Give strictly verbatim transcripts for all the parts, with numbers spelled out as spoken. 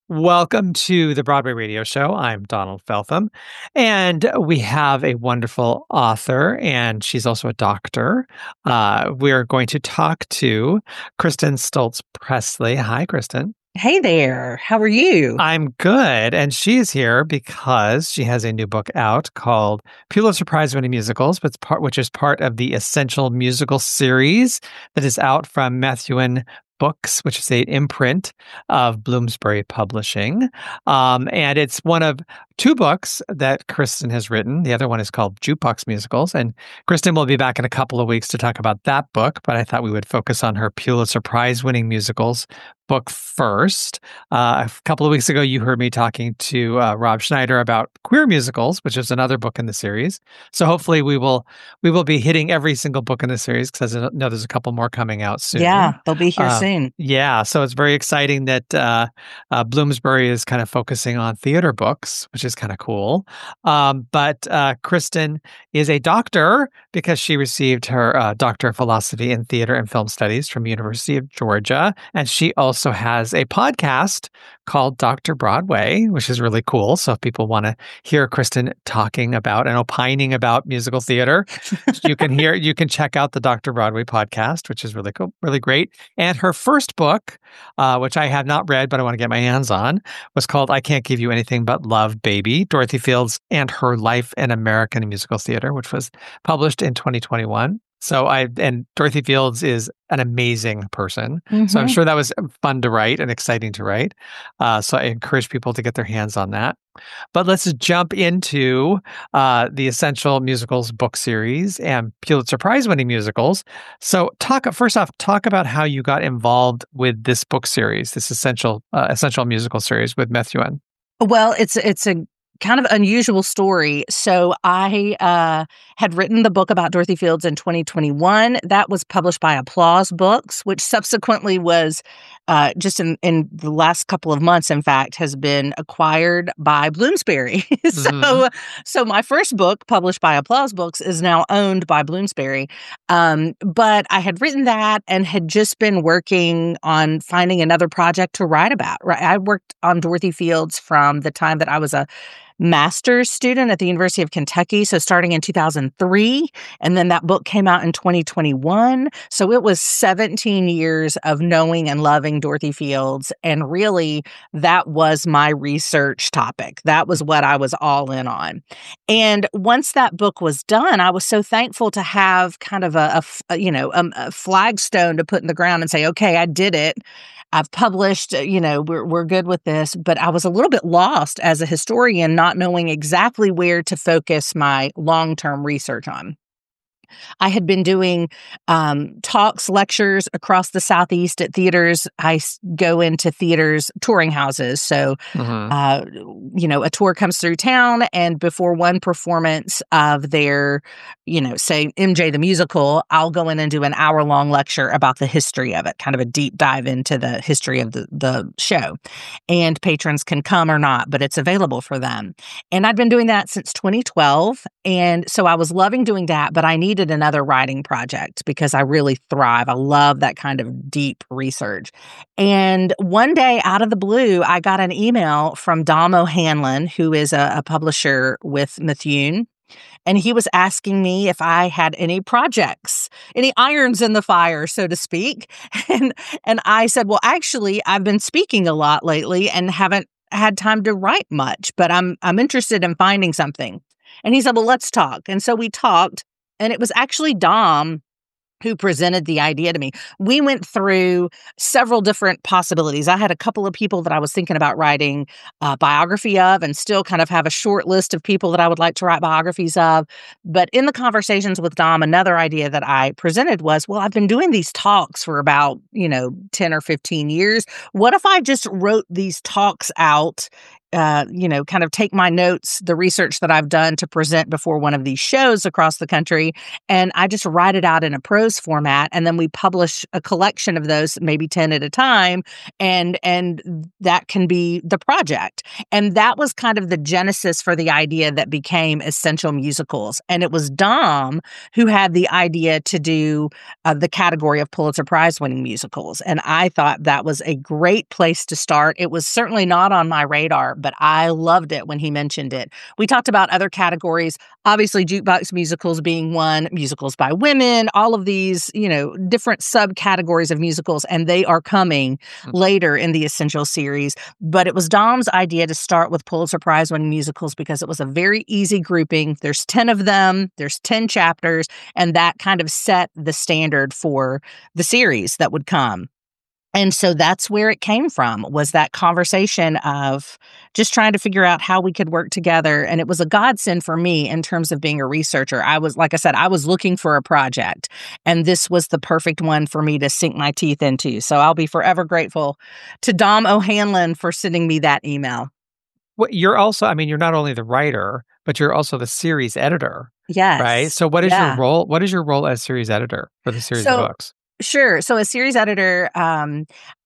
Welcome to the Broadway Radio Show. I'm Donald Feltham, and we have a wonderful author, and she's also a doctor. Uh, we're going to talk to Kristen Stoltz Presley. Hi, Kristen. Hey there. How are you? I'm good, and she is here because she has a new book out called Pulitzer Prize-winning musicals, but part, which is part of the Essential Musical series that is out from Methuen Books, which is an imprint of Bloomsbury Publishing. Um, and it's one of two books that Kristen has written. The other one is called Jukebox Musicals. And Kristen will be back in a couple of weeks to talk about that book, but I thought we would focus on her Pulitzer Prize-winning musicals book first. Uh, a couple of weeks ago, you heard me talking to uh, Rob Schneider about Queer Musicals, which is another book in the series. So hopefully we will we will be hitting every single book in the series because I know there's a couple more coming out soon. Yeah, they'll be here Uh, soon. Yeah, so it's very exciting that uh, uh, Bloomsbury is kind of focusing on theater books, which is kind of cool. Um, but uh, Kristen is a doctor because she received her uh, Doctor of Philosophy in Theater and Film Studies from University of Georgia, and she also has a podcast called Doctor Broadway, which is really cool. So if people want to hear Kristen talking about and opining about musical theater, you can hear you can check out the Doctor Broadway podcast, which is really cool, really great. And her first book, uh, which I have not read, but I want to get my hands on, was called I Can't Give You Anything But Love, Baby, Dorothy Fields and Her Life in American Musical Theater, which was published in twenty twenty-one. So I, and Dorothy Fields is an amazing person. Mm-hmm. So I'm sure that was fun to write and exciting to write. Uh, so I encourage people to get their hands on that. But let's jump into uh, the Essential Musicals book series and Pulitzer Prize-winning musicals. So talk, first off, talk about how you got involved with this book series, this Essential uh, Essential Musical series with Methuen. Well, it's it's a kind of unusual story. So I uh, had written the book about Dorothy Fields in twenty twenty-one. That was published by Applause Books, which subsequently was uh, just in, in the last couple of months, in fact, has been acquired by Bloomsbury. so, mm-hmm. so my first book, published by Applause Books, is now owned by Bloomsbury. Um, but I had written that and had just been working on finding another project to write about. Right? I worked on Dorothy Fields from the time that I was a master's student at the University of Kentucky, so starting in two thousand three, and then that book came out in twenty twenty-one. So it was seventeen years of knowing and loving Dorothy Fields, and really that was my research topic. That was what I was all in on. And once that book was done, I was so thankful to have kind of a, a you know, a, a flagstone to put in the ground and say, okay, I did it. I've published, you know, we're we're good with this, but I was a little bit lost as a historian, not knowing exactly where to focus my long-term research on. I had been doing um, talks, lectures across the Southeast at theaters. I s- go into theaters, touring houses. So, mm-hmm. uh, you know, a tour comes through town, and before one performance of their, you know, say M J the Musical, I'll go in and do an hour-long lecture about the history of it, kind of a deep dive into the history of the, the show. And patrons can come or not, but it's available for them. And I'd been doing that since twenty twelve. And so I was loving doing that, but I needed another writing project because I really thrive. I love that kind of deep research. And one day out of the blue, I got an email from Dom O'Hanlon, who is a, a publisher with Methuen. And he was asking me if I had any projects, any irons in the fire, so to speak. And, and I said, well, actually, I've been speaking a lot lately and haven't had time to write much, but I'm I'm interested in finding something. And he said, well, let's talk. And so we talked. And it was actually Dom who presented the idea to me. We went through several different possibilities. I had a couple of people that I was thinking about writing a biography of, and still kind of have a short list of people that I would like to write biographies of. But in the conversations with Dom, another idea that I presented was, well, I've been doing these talks for about, you know, ten or fifteen years. What if I just wrote these talks out uh, you know, kind of take my notes, the research that I've done to present before one of these shows across the country, and I just write it out in a prose format, and then we publish a collection of those, maybe ten at a time, and and that can be the project. And that was kind of the genesis for the idea that became Essential Musicals. And it was Dom who had the idea to do uh, the category of Pulitzer Prize winning musicals. And I thought that was a great place to start. It was certainly not on my radar, but I loved it when he mentioned it. We talked about other categories, obviously jukebox musicals being one, musicals by women, all of these, you know, different subcategories of musicals, and they are coming mm-hmm. later in the Essential series. But it was Dom's idea to start with Pulitzer Prize winning musicals because it was a very easy grouping. There's ten of them, there's ten chapters, and that kind of set the standard for the series that would come. And so that's where it came from, was that conversation of just trying to figure out how we could work together. And it was a godsend for me in terms of being a researcher. I was, like I said, I was looking for a project, and this was the perfect one for me to sink my teeth into. So I'll be forever grateful to Dom O'Hanlon for sending me that email. Well, you're also, I mean, you're not only the writer, but you're also the series editor. Yes. Right? So what is yeah. your role? What is your role as series editor for the series so, of books? Sure. So as series editor, um,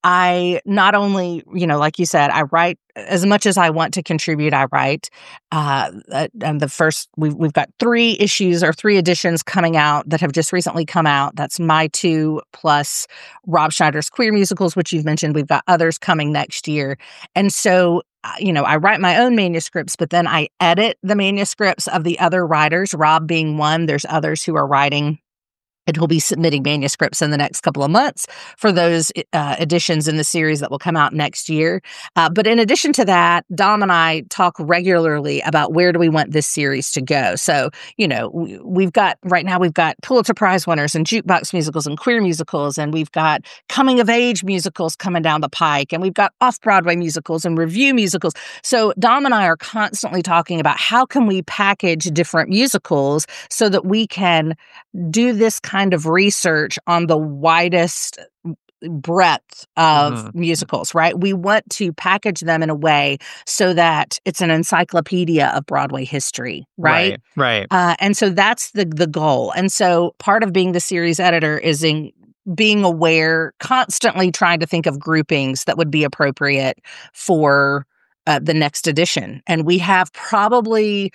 I not only, you know, like you said, I write as much as I want to contribute. I write. Uh, and the first, we've we've got three issues or three editions coming out that have just recently come out. That's my two plus Rob Schneider's Queer Musicals, which you've mentioned. We've got others coming next year, and so. You know, I write my own manuscripts, but then I edit the manuscripts of the other writers, Rob being one. There's others who are writing and who'll be submitting manuscripts in the next couple of months for those uh, editions in the series that will come out next year. Uh, but in addition to that, Dom and I talk regularly about where do we want this series to go. So, you know, we, we've got, right now we've got Pulitzer Prize winners and jukebox musicals and queer musicals, and we've got coming of age musicals coming down the pike, and we've got off-Broadway musicals and review musicals. So Dom and I are constantly talking about how can we package different musicals so that we can do this kind of research on the widest breadth of mm-hmm. musicals, right? We want to package them in a way so that it's an encyclopedia of Broadway history, right? Right. right. Uh, and so that's the the goal. And so part of being the series editor is in being aware, constantly trying to think of groupings that would be appropriate for uh, the next edition. And we have probably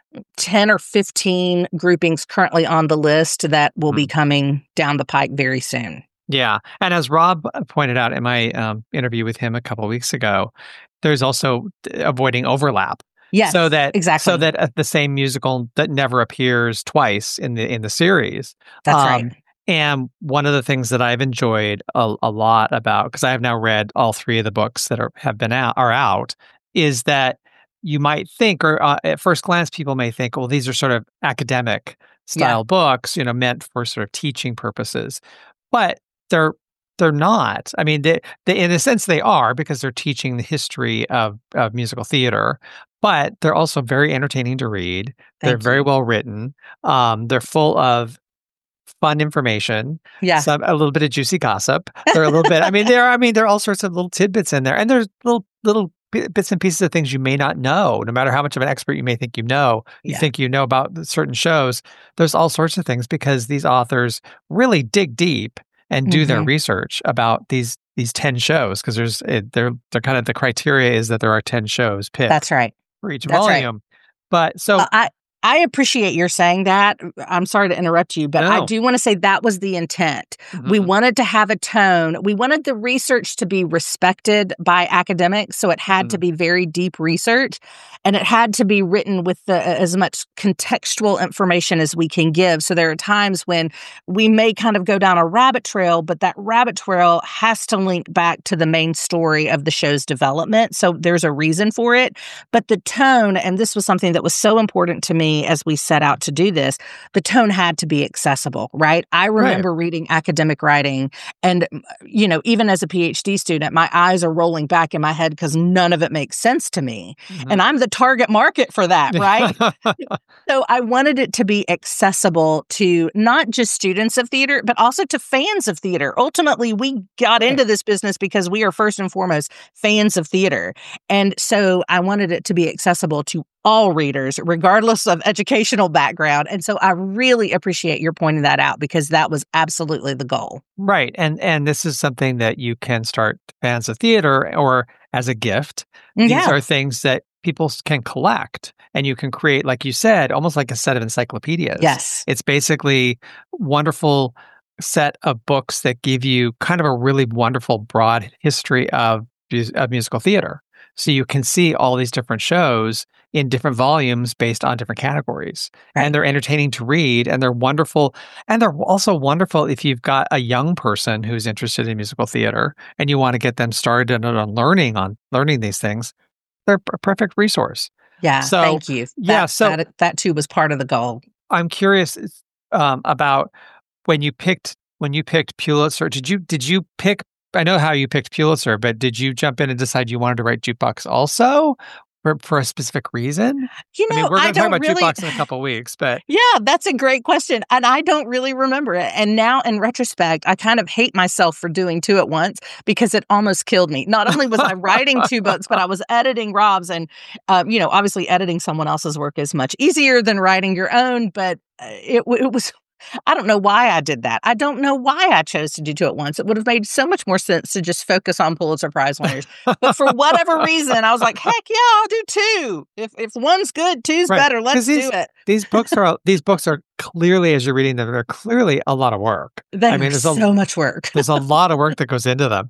ten or fifteen groupings currently on the list that will mm. be coming down the pike very soon. Yeah. And as Rob pointed out in my um, interview with him a couple of weeks ago, there's also avoiding overlap. Yes, so that exactly. So that uh, the same musical that never appears twice in the in the series. That's um, right. And one of the things that I've enjoyed a, a lot about, because I have now read all three of the books that are have been out are out, is that you might think, or uh, at first glance, people may think, well, these are sort of academic style yeah. books, you know, meant for sort of teaching purposes, but they're they're not. I mean, they, they in a sense they are, because they're teaching the history of of musical theater, but they're also very entertaining to read. Thank they're you. Very well written. Um, they're full of fun information, yeah, some a little bit of juicy gossip. They're a little bit. I mean, there. I mean, there are all sorts of little tidbits in there, and there's little little bits and pieces of things you may not know. No matter how much of an expert you may think you know, you yeah. think you know about certain shows. There's all sorts of things because these authors really dig deep and do mm-hmm. their research about these these ten shows. Because there's it, they're they're kind of the criteria is that there are ten shows picked. That's right for each That's volume. Right. But so uh, I. I appreciate your saying that. I'm sorry to interrupt you, but no. I do want to say that was the intent. Mm-hmm. We wanted to have a tone. We wanted the research to be respected by academics, so it had mm-hmm. to be very deep research, and it had to be written with the, as much contextual information as we can give. So there are times when we may kind of go down a rabbit trail, but that rabbit trail has to link back to the main story of the show's development. So there's a reason for it. But the tone, and this was something that was so important to me, me as we set out to do this, the tone had to be accessible, right? I remember right. reading academic writing and, you know, even as a PhD student, my eyes are rolling back in my head because none of it makes sense to me. Mm-hmm. And I'm the target market for that, right? So I wanted it to be accessible to not just students of theater, but also to fans of theater. Ultimately, we got into this business because we are first and foremost fans of theater. And so I wanted it to be accessible to all readers, regardless of educational background. And so I really appreciate your pointing that out because that was absolutely the goal. Right. And and this is something that you can start fans of theater or as a gift. These yeah. are things that people can collect and you can create, like you said, almost like a set of encyclopedias. Yes. It's basically wonderful set of books that give you kind of a really wonderful broad history of, of musical theater. So you can see all these different shows in different volumes based on different categories. Right. And they're entertaining to read and they're wonderful. And they're also wonderful if you've got a young person who's interested in musical theater and you want to get them started on learning on learning these things. They're a perfect resource. Yeah, so, thank you. That, yeah, so that, that too was part of the goal. I'm curious um, about when you picked when you picked Pulitzer. Did you did you pick? I know how you picked Pulitzer, but did you jump in and decide you wanted to write jukebox also for, for a specific reason? You know, I mean, we're going to talk about really... jukebox in a couple of weeks, but yeah, that's a great question, and I don't really remember it. And now, in retrospect, I kind of hate myself for doing two at once because it almost killed me. Not only was I writing two books, but I was editing Rob's, and uh, you know, obviously, editing someone else's work is much easier than writing your own. But it, it was. I don't know why I did that. I don't know why I chose to do two at once. It would have made so much more sense to just focus on Pulitzer Prize winners. But for whatever reason, I was like, heck yeah, I'll do two. If if one's good, two's right. better. Let's these, do it. These books are these books are clearly, as you're reading them, they're clearly a lot of work. They I mean, there's so a, much work. There's a lot of work that goes into them.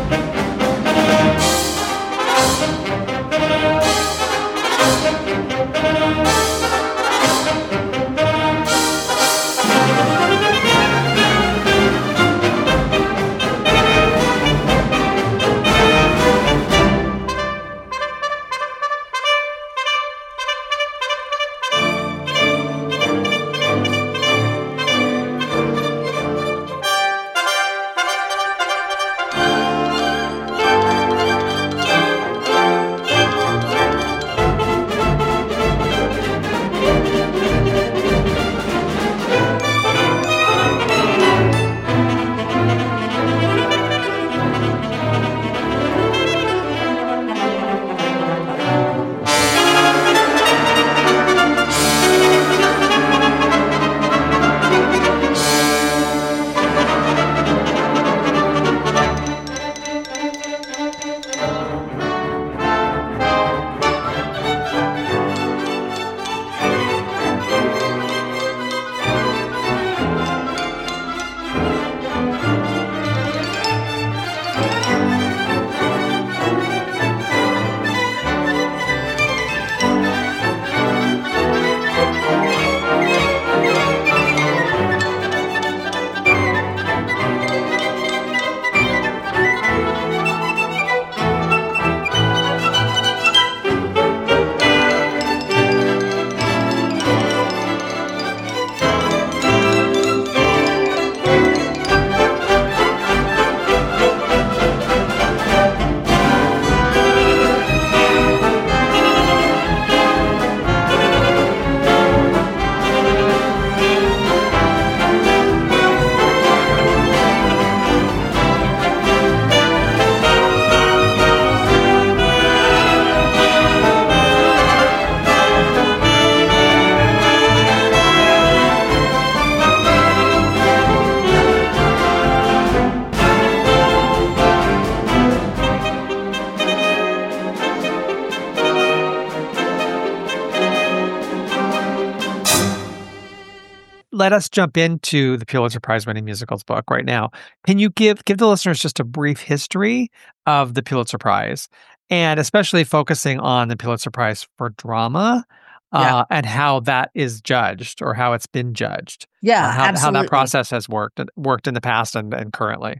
Let us jump into the Pulitzer Prize winning musicals book right now. Can you give give the listeners just a brief history of the Pulitzer Prize, and especially focusing on the Pulitzer Prize for drama, yeah. uh, and how that is judged or how it's been judged? Yeah, uh, how, absolutely. how that process has worked worked in the past and, and currently.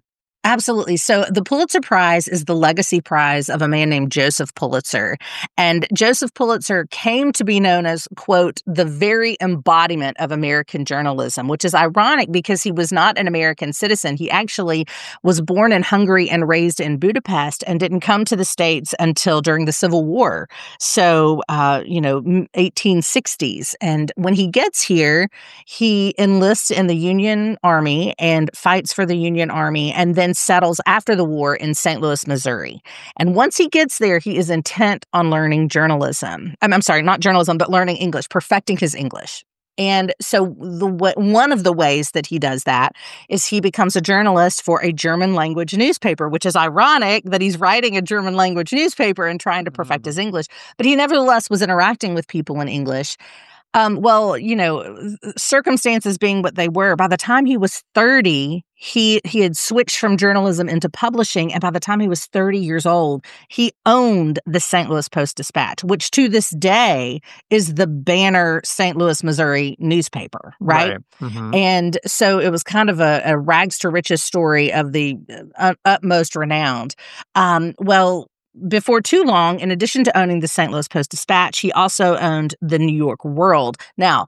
Absolutely. So the Pulitzer Prize is the legacy prize of a man named Joseph Pulitzer. And Joseph Pulitzer came to be known as, quote, the very embodiment of American journalism, which is ironic because he was not an American citizen. He actually was born in Hungary and raised in Budapest and didn't come to the States until during the Civil War. So, uh, you know, eighteen sixties. And when he gets here, he enlists in the Union Army and fights for the Union Army, and then settles after the war in Saint Louis, Missouri. And once he gets there, he is intent on learning journalism. I'm, I'm sorry, not journalism, but learning English, perfecting his English. And so the one of the ways that he does that is he becomes a journalist for a German language newspaper, which is ironic that he's writing a German language newspaper and trying to perfect mm-hmm. his English. But he nevertheless was interacting with people in English. Um, well, you know, circumstances being what they were, by the time he was thirty, he he had switched from journalism into publishing. And by the time he was thirty years old, he owned the Saint Louis Post-Dispatch, which to this day is the banner Saint Louis, Missouri newspaper, right? right. Mm-hmm. And so it was kind of a, a rags to riches story of the uh, utmost renowned. Um, well, Before too long, in addition to owning the Saint Louis Post-Dispatch, he also owned the New York World. Now,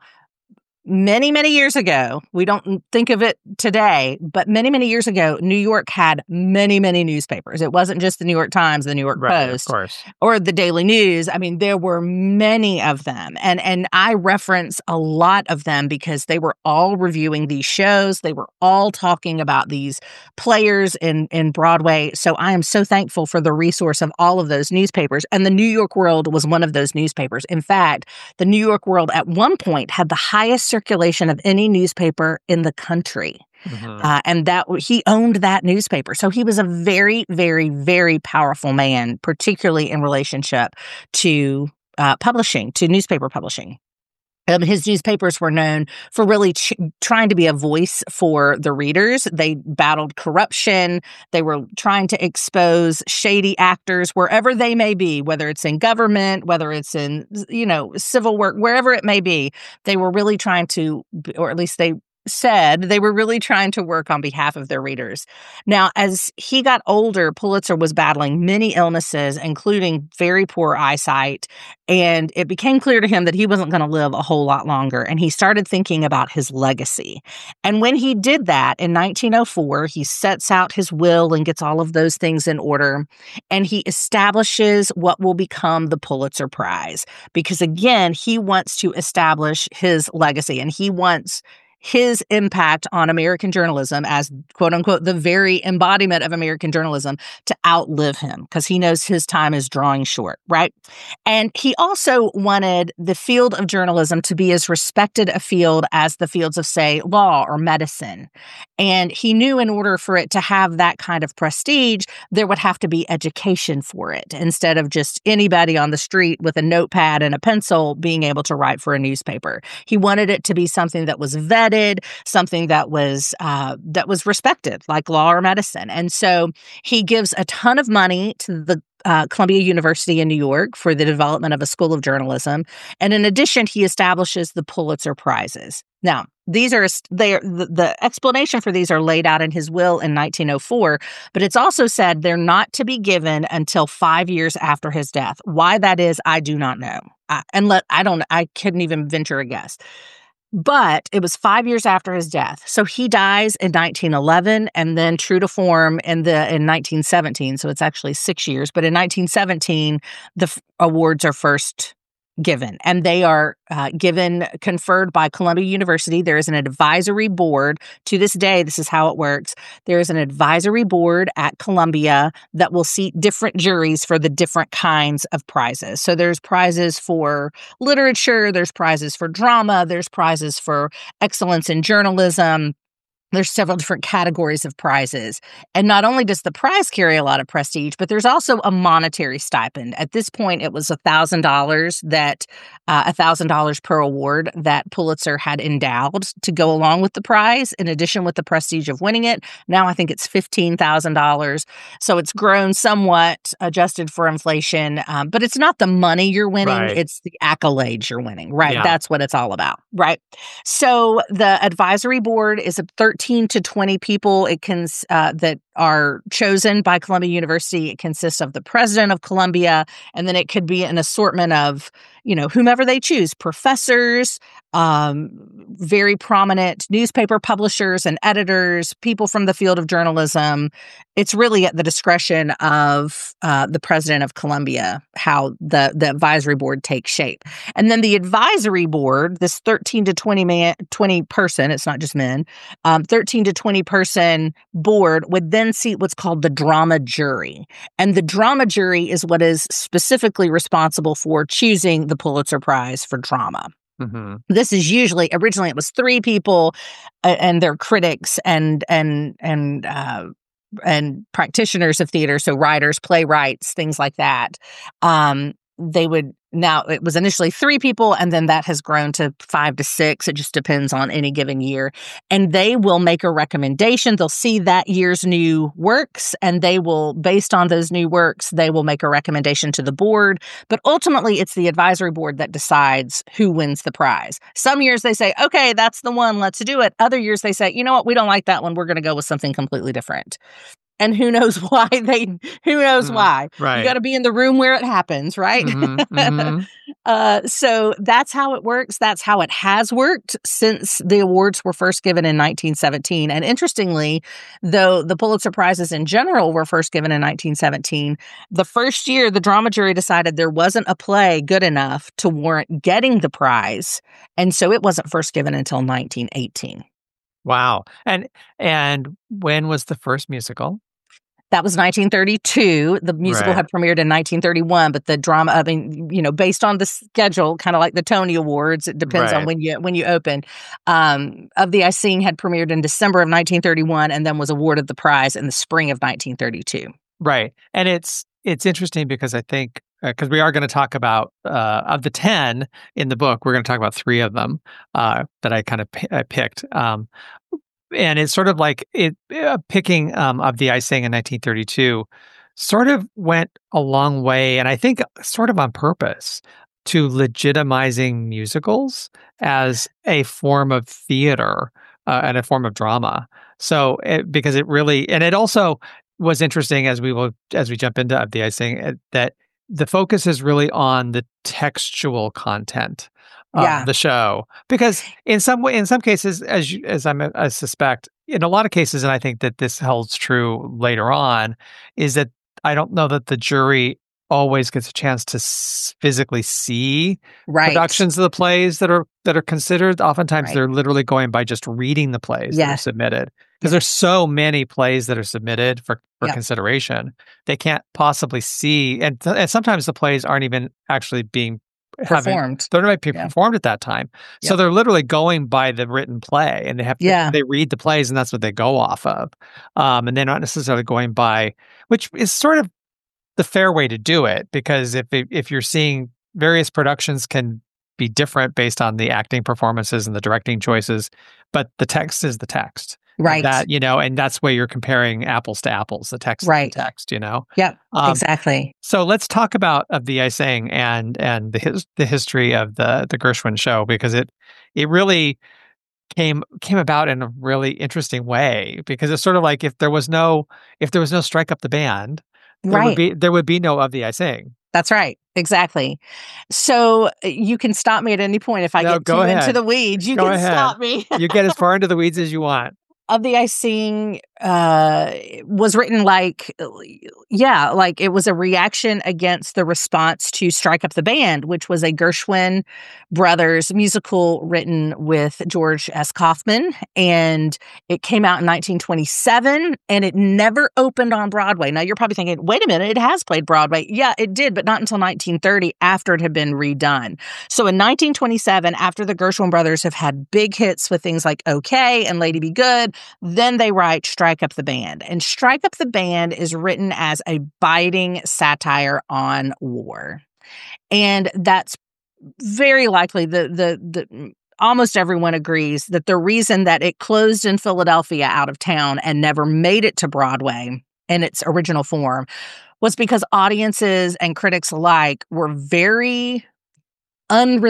many, many years ago, we don't think of it today, but many, many years ago, New York had many, many newspapers. It wasn't just the New York Times, the New York right, Post, of course. or the Daily News. I mean, there were many of them. And, and I reference a lot of them because they were all reviewing these shows. They were all talking about these players in, in Broadway. So I am so thankful for the resource of all of those newspapers. And the New York World was one of those newspapers. In fact, the New York World at one point had the highest circulation of any newspaper in the country. Mm-hmm. Uh, and that he owned that newspaper. So he was a very, very, very powerful man, particularly in relationship to uh, publishing, to newspaper publishing. Um, his newspapers were known for really ch- trying to be a voice for the readers. They battled corruption. They were trying to expose shady actors wherever they may be, whether it's in government, whether it's in, you know, civil work, wherever it may be. They were really trying to, or at least they said they were really trying to work on behalf of their readers. Now, as he got older, Pulitzer was battling many illnesses, including very poor eyesight, and it became clear to him that he wasn't going to live a whole lot longer, and he started thinking about his legacy. And when he did that in nineteen oh four, he sets out his will and gets all of those things in order, and he establishes what will become the Pulitzer Prize, because again, he wants to establish his legacy, and he wants his impact on American journalism as, quote unquote, the very embodiment of American journalism to outlive him, because he knows his time is drawing short, right? And he also wanted the field of journalism to be as respected a field as the fields of, say, law or medicine. And he knew in order for it to have that kind of prestige, there would have to be education for it, instead of just anybody on the street with a notepad and a pencil being able to write for a newspaper. He wanted it to be something that was vetted, something that was uh, that was respected, like law or medicine. And so he gives a ton of money to the uh, Columbia University in New York for the development of a school of journalism. And in addition, he establishes the Pulitzer Prizes. Now, these are they are, the, the explanation for these are laid out in his will in nineteen oh four, but it's also said they're not to be given until five years after his death. Why that is, I do not know. I, and let I don't I couldn't even venture a guess. But it was five years after his death. So he dies in nineteen eleven, and then true to form in the in nineteen seventeen. So it's actually six years. But in nineteen seventeen, the f- awards are first given, and they are uh, given, conferred by Columbia University. There is an advisory board. To this day, this is how it works. There is an advisory board at Columbia that will seat different juries for the different kinds of prizes. So there's prizes for literature, there's prizes for drama, there's prizes for excellence in journalism. There's several different categories of prizes. And not only does the prize carry a lot of prestige, but there's also a monetary stipend. At this point, it was one thousand dollars that uh, one thousand dollars per award that Pulitzer had endowed to go along with the prize, in addition with the prestige of winning it. Now I think it's fifteen thousand dollars. So it's grown somewhat, adjusted for inflation. Um, but it's not the money you're winning. Right. It's the accolades you're winning, right? Yeah. That's what it's all about, right? So the advisory board is a thirteen to twenty people. It can uh, that are chosen by Columbia University. It consists of the president of Columbia, and then it could be an assortment of, you know, whomever they choose, professors, um, very prominent newspaper publishers and editors, people from the field of journalism. It's really at the discretion of uh, the president of Columbia how the, the advisory board takes shape. And then the advisory board, this thirteen to twenty man, twenty person, it's not just men, um, thirteen to twenty person board would then seat what's called the drama jury. And the drama jury is what is specifically responsible for choosing the Pulitzer Prize for drama. Mm-hmm. This is usually, originally it was three people uh, and their critics and, and, and, uh, and practitioners of theater, so writers, playwrights, things like that. Um, they would, now it was initially three people, and then that has grown to five to six. It just depends on any given year. And they will make a recommendation. They'll see that year's new works, and they will, based on those new works, they will make a recommendation to the board. But ultimately, it's the advisory board that decides who wins the prize. Some years they say, okay, that's the one, let's do it. Other years they say, you know what, we don't like that one. We're going to go with something completely different. And who knows why they, who knows mm, why. Right. You got to be in the room where it happens, right? Mm-hmm, mm-hmm. uh, so that's how it works. That's how it has worked since the awards were first given in nineteen seventeen. And interestingly, though the Pulitzer Prizes in general were first given in nineteen seventeen, the first year the drama jury decided there wasn't a play good enough to warrant getting the prize. And so it wasn't first given until nineteen eighteen. Wow. And and when was the first musical? That was nineteen thirty-two. The musical Right. had premiered in nineteen thirty-one, but the drama, I mean, you know, based on the schedule, kind of like the Tony Awards, it depends Right. on when you when you open. Um, Of the I Sing had premiered in December of nineteen thirty-one and then was awarded the prize in the spring of nineteen thirty-two. Right. And it's it's interesting because I think because uh, we are going to talk about uh, of the ten in the book, we're going to talk about three of them uh, that I kind of p- I picked. Um, and it's sort of like it uh, picking um, Of the I Sing in nineteen thirty-two sort of went a long way, and I think sort of on purpose, to legitimizing musicals as a form of theater uh, and a form of drama. So it, because it really, and it also was interesting as we will as we jump into Of the I Sing uh, that the focus is really on the textual content of Yeah. the show, because in some way, in some cases, as you, as I'm, I suspect, in a lot of cases, and I think that this holds true later on, is that I don't know that the jury always gets a chance to s- physically see Right. productions of the plays that are that are considered. Oftentimes, Right. they're literally going by just reading the plays that are Yes. submitted, because there's so many plays that are submitted for for Yep. consideration. They can't possibly see, and, th- and sometimes the plays aren't even actually being having Performed. they're not being Yeah. performed at that time. So Yep. they're literally going by the written play, and they have to, Yeah. they read the plays, and that's what they go off of. Um, and they're not necessarily going by, which is sort of the fair way to do it, because if it, if you're seeing various productions can be different based on the acting performances and the directing choices, but the text is the text. And Right. that, you know, and that's where you're comparing apples to apples, the text Right. is the text, you know. Yep. Um, Exactly. So let's talk about Of the I Sing and and the his, the history of the the Gershwin show, because it it really came came about in a really interesting way, because it's sort of like if there was no if there was no Strike Up the Band, there would Right. be there would be no Of the I Sing. That's right. Exactly. So uh, you can stop me at any point if I No, get go too into ahead. the weeds. You Go can ahead. stop me. You get as far into the weeds as you want. Of the I Sing uh, was written like, yeah, like it was a reaction against the response to Strike Up the Band, which was a Gershwin Brothers musical written with George S. Kaufman. And it came out in nineteen twenty-seven, and it never opened on Broadway. Now, you're probably thinking, wait a minute, it has played Broadway. Yeah, it did, but not until nineteen thirty, after it had been redone. So in nineteen twenty-seven, after the Gershwin Brothers have had big hits with things like Okay and Lady Be Good, then they write Strike Up the Band. And Strike Up the Band is written as a biting satire on war. And that's very likely the the the almost everyone agrees that the reason that it closed in Philadelphia out of town and never made it to Broadway in its original form was because audiences and critics alike were very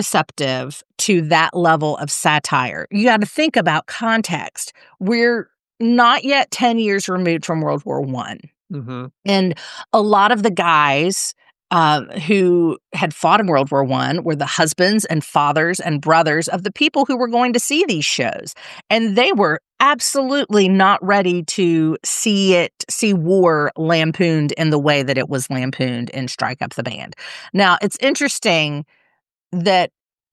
unreceptive to that level of satire. You got to think about context. We're not yet ten years removed from World War One. Mm-hmm. And a lot of the guys uh, who had fought in World War One were the husbands and fathers and brothers of the people who were going to see these shows. And they were absolutely not ready to see it, see war lampooned in the way that it was lampooned in Strike Up the Band. Now, it's interesting that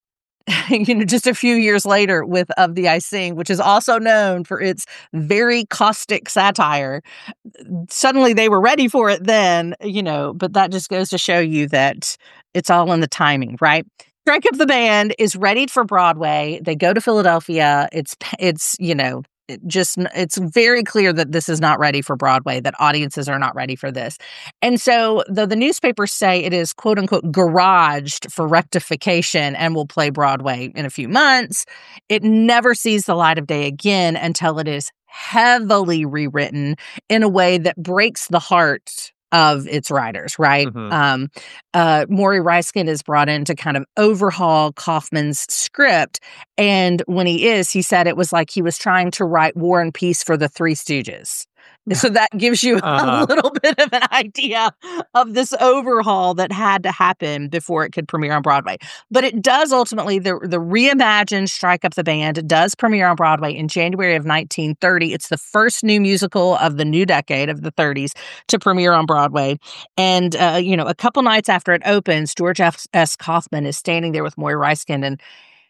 you know, just a few years later with Of Thee I Sing, which is also known for its very caustic satire, suddenly they were ready for it then, you know, but that just goes to show you that it's all in the timing, right? Strike Up the Band is readied for Broadway. They go to Philadelphia. It's, it's, you know, it just, it's very clear that this is not ready for Broadway, that audiences are not ready for this. And so, though the newspapers say it is quote unquote garaged for rectification and will play Broadway in a few months, it never sees the light of day again until it is heavily rewritten in a way that breaks the heart of its writers, right? Mm-hmm. Um, uh, Maury Reiskin is brought in to kind of overhaul Kaufman's script. And when he is, he said it was like he was trying to write War and Peace for the Three Stooges. So that gives you Uh-huh. a little bit of an idea of this overhaul that had to happen before it could premiere on Broadway. But it does ultimately, the, the reimagined Strike Up the Band does premiere on Broadway in January of nineteen thirty. It's the first new musical of the new decade of the thirties to premiere on Broadway. And, uh, you know, a couple nights after it opens, George F. S. Kaufman is standing there with Maury Reiskin, and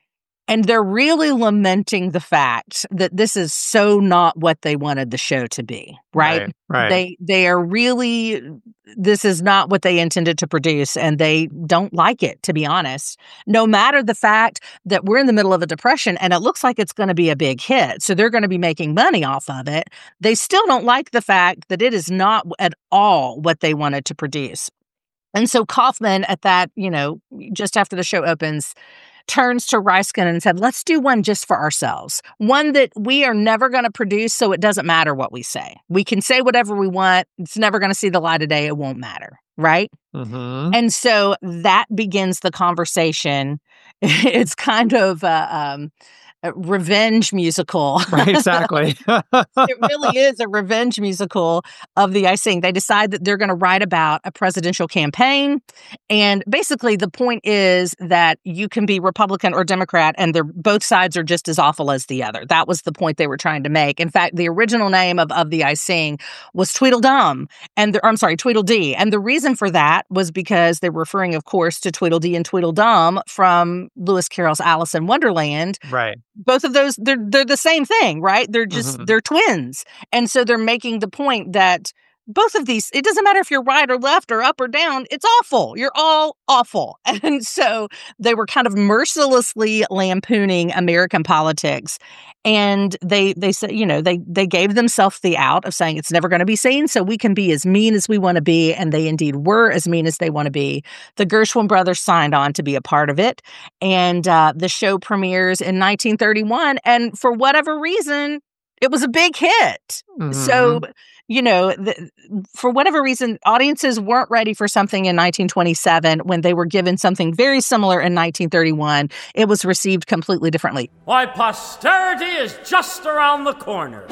And they're really lamenting the fact that this is so not what they wanted the show to be, right? Right, right. They they are really, this is not what they intended to produce, and they don't like it, to be honest. No matter the fact that we're in the middle of a depression and it looks like it's going to be a big hit, so they're going to be making money off of it, they still don't like the fact that it is not at all what they wanted to produce. And so Kaufman, at that, you know, just after the show opens, turns to Reiskin and said, let's do one just for ourselves. One that we are never going to produce, so it doesn't matter what we say. We can say whatever we want. It's never going to see the light of day. It won't matter, right? Mm-hmm. And so that begins the conversation. It's kind of a, um, a revenge musical. Right, exactly. It really is a revenge musical of the I Sing. They decide that they're going to write about a presidential campaign. And basically the point is that you can be Republican or Democrat, and they're both sides are just as awful as the other. That was the point they were trying to make. In fact, the original name of Of Thee I Sing was Tweedledum. And the, I'm sorry, Tweedledee. And the reason for that was because they were referring, of course, to Tweedledee and Tweedledum from Lewis Carroll's Alice in Wonderland. Right. Both of those, they're they're the same thing, right? They're just, Mhm. they're twins. And so they're making the point that both of these, it doesn't matter if you're right or left or up or down, it's awful. You're all awful. And so they were kind of mercilessly lampooning American politics. And they they said, you know, they they gave themselves the out of saying it's never going to be seen, so we can be as mean as we want to be. And they indeed were as mean as they want to be. The Gershwin brothers signed on to be a part of it. And uh, the show premieres in nineteen thirty-one. And for whatever reason, it was a big hit. Mhm. So, you know, the, for whatever reason, audiences weren't ready for something in nineteen twenty-seven when they were given something very similar in nineteen thirty-one. It was received completely differently. Why, posterity is just around the corner.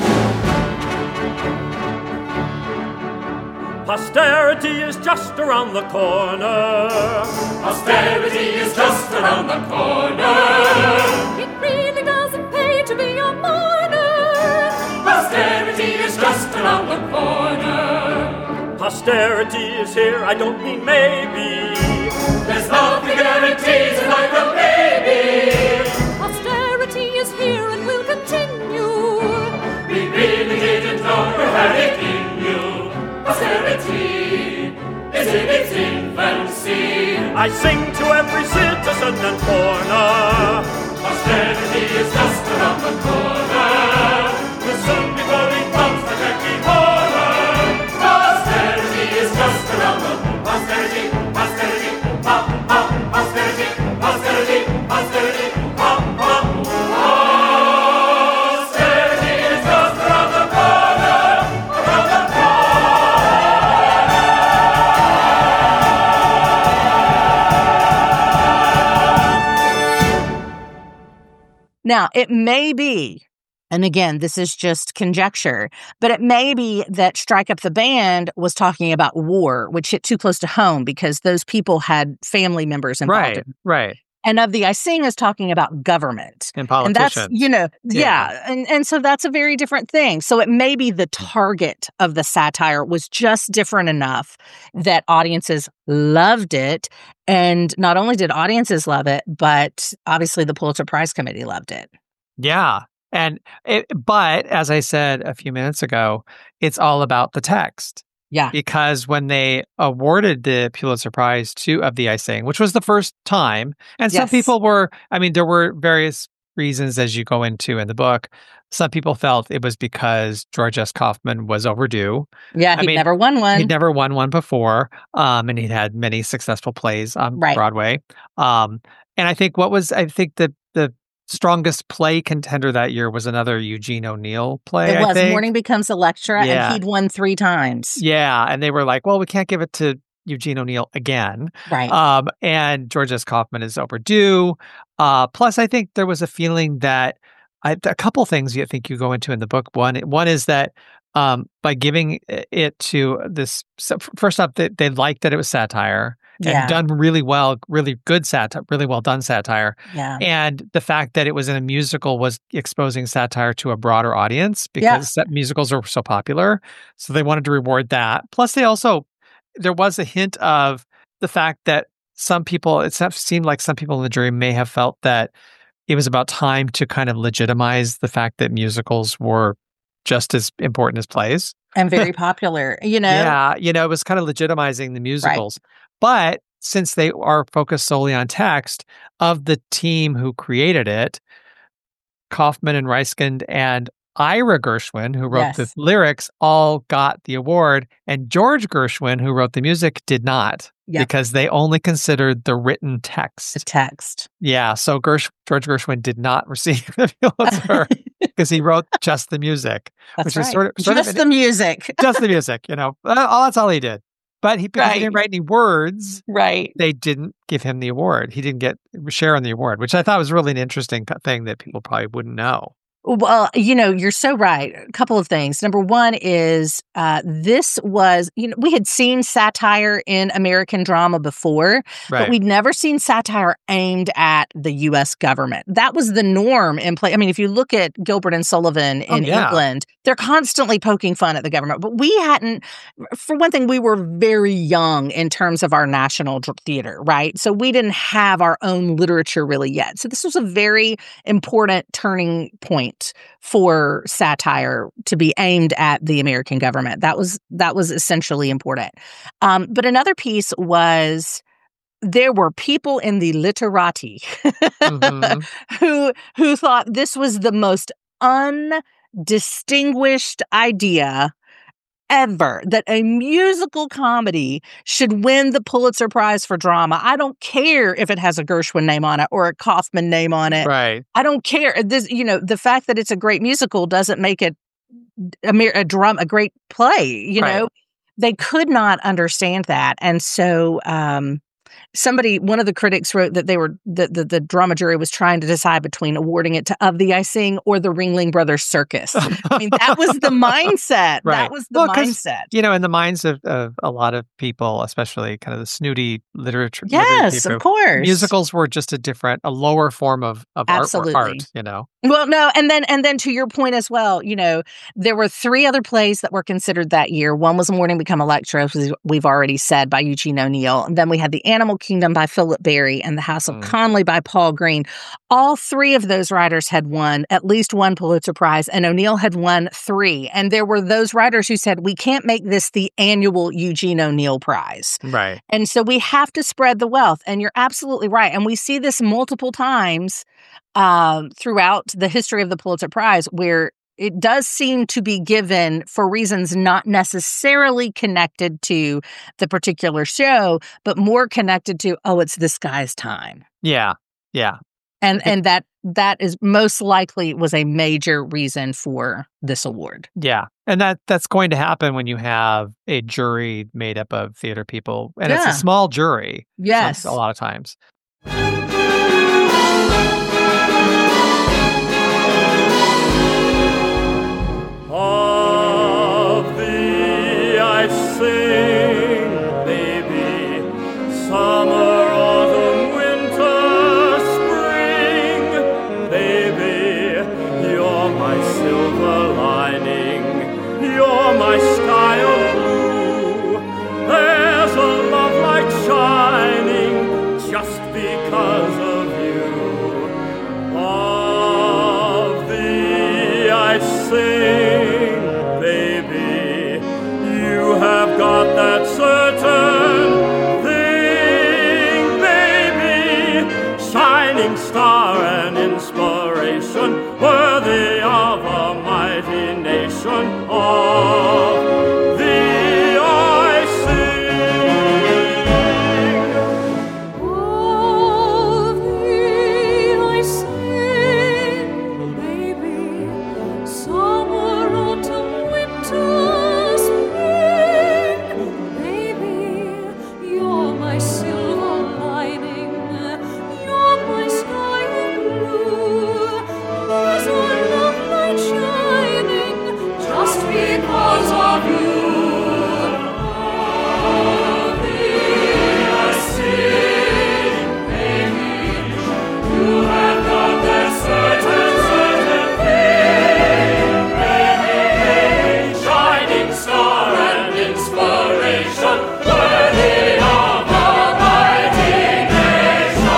Posterity is just around the corner. Posterity is just around the corner. It really doesn't pay to be a mourner. Posterity is just around the corner. Posterity is here, I don't mean maybe. There's nothing guarantees it like a baby. Posterity is here and will continue. We really didn't know you had it in you. Posterity is in its infancy. I sing to every citizen and foreigner. Posterity is just around the corner. We'll soon be voting pumps the Jackie Horner. Posterity is just around the posterity, posterity, pop, pop, posterity, posterity, posterity, pop, pop. Posterity is just around the corner, around the Now, it may be And again, this is just conjecture, but it may be that Strike Up the Band was talking about war, which hit too close to home because those people had family members involved. Right, in it. right. And Of the I Sing is talking about government. And And that's, politicians. you know, Yeah. yeah. And, and so that's a very different thing. So it may be the target of the satire was just different enough that audiences loved it. And not only did audiences love it, but obviously the Pulitzer Prize Committee loved it. Yeah. And it, but as I said a few minutes ago, it's all about the text. Yeah. Because when they awarded the Pulitzer Prize to Of the I Sing, which was the first time, and some Yes. people were, I mean, there were various reasons as you go into in the book. Some people felt it was because George S. Kaufman was overdue. Yeah. I He mean, never won one. He'd never won one before, um, and he'd had many successful plays on Right. Broadway. Um, and I think what was, I think the the strongest play contender that year was another Eugene O'Neill play. It I was think. Morning Becomes Electra, Yeah. and he'd won three times. Yeah, and they were like, "Well, we can't give it to Eugene O'Neill again." Right. Um, and George S. Kaufman is overdue. Uh, plus, I think there was a feeling that I, a couple things you think you go into in the book. One, one is that um, by giving it to this, so first off, they, they liked that it was satire and Yeah. done really well, really good satire, really well done satire. Yeah. And the fact that it was in a musical was exposing satire to a broader audience because Yeah. sa- musicals are so popular. So they wanted to reward that. Plus, they also, there was a hint of the fact that some people, it seemed like some people in the jury may have felt that it was about time to kind of legitimize the fact that musicals were just as important as plays. And very popular, you know? Yeah, you know, it was kind of legitimizing the musicals. But since they are focused solely on text, of the team who created it, Kaufman and Reiskind and Ira Gershwin, who wrote the Yes. lyrics, all got the award. And George Gershwin, who wrote the music, did not Yep. because they only considered the written text. The text. Yeah, so Gersh- George Gershwin did not receive the Pulitzer because he wrote just the music, That's which right. is sort of sort Just of the music. just the music. You know, Uh, all that's all he did. But he, because he Right. didn't write any words, Right. they didn't give him the award. He didn't get share in the award, which I thought was really an interesting co- thing that people probably wouldn't know. Well, you know, you're so right. A couple of things. Number one is uh, this was, you know, we had seen satire in American drama before, Right. but we'd never seen satire aimed at the U S government. That was the norm in play. I mean, if you look at Gilbert and Sullivan Oh, in yeah. England, they're constantly poking fun at the government. But we hadn't, for one thing, we were very young in terms of our national dr- theater, right? So we didn't have our own literature really yet. So this was a very important turning point for satire to be aimed at the American government. That was that was essentially important. Um, but another piece was there were people in the literati Mhm. who who thought this was the most undistinguished idea ever, that a musical comedy should win the Pulitzer Prize for drama. I don't care if it has a Gershwin name on it or a Kaufman name on it. Right. I don't care. This, you know, the fact that it's a great musical doesn't make it a, mere, a drum a great play. You Right. know, they could not understand that, and so um, somebody, one of the critics wrote that they were the, the the drama jury was trying to decide between awarding it to Of the I Sing or the Ringling Brothers Circus. I mean, that was the mindset. Right. That was the Well, 'cause, mindset. You know, in the minds of, of a lot of people, especially kind of the snooty literature. literary Yes, people, of course. musicals were just a different, a lower form of, of art, Absolutely. art, you know? Well, no, and then and then to your point as well, you know, there were three other plays that were considered that year. One was Morning Become Electra, as we've already said, by Eugene O'Neill. And then we had The Animal Kingdom by Philip Berry and The House of Mm. Conley by Paul Green. All three of those writers had won at least one Pulitzer Prize, and O'Neill had won three. And there were those writers who said, we can't make this the annual Eugene O'Neill Prize. Right. And so we have to spread the wealth. And you're absolutely right. And we see this multiple times um, throughout the history of the Pulitzer Prize, where it does seem to be given for reasons not necessarily connected to the particular show, but more connected to, oh, it's this guy's time. Yeah. Yeah. And and that that is most likely was a major reason for this award. Yeah. And that that's going to happen when you have a jury made up of theater people. And it's Yeah. a small jury. Yes. A lot of times. sing, baby, summer, autumn, winter, spring, baby, you're my silver lining, you're my sky of blue. There's a love light shining just because of you. Of thee I sing, baby, you have got that certain thing, baby, shining star and inspiration, worthy of a mighty nation. Of thee I sing. Of thee I sing, baby, summer, autumn, winter, spring, baby, you're my silver lining, you're my sky of blue. There's a love light shining just because of you. Of thee I sing, baby, you have got that certain, certain thing, baby, shining star and inspiration, worthy of a mighty nation.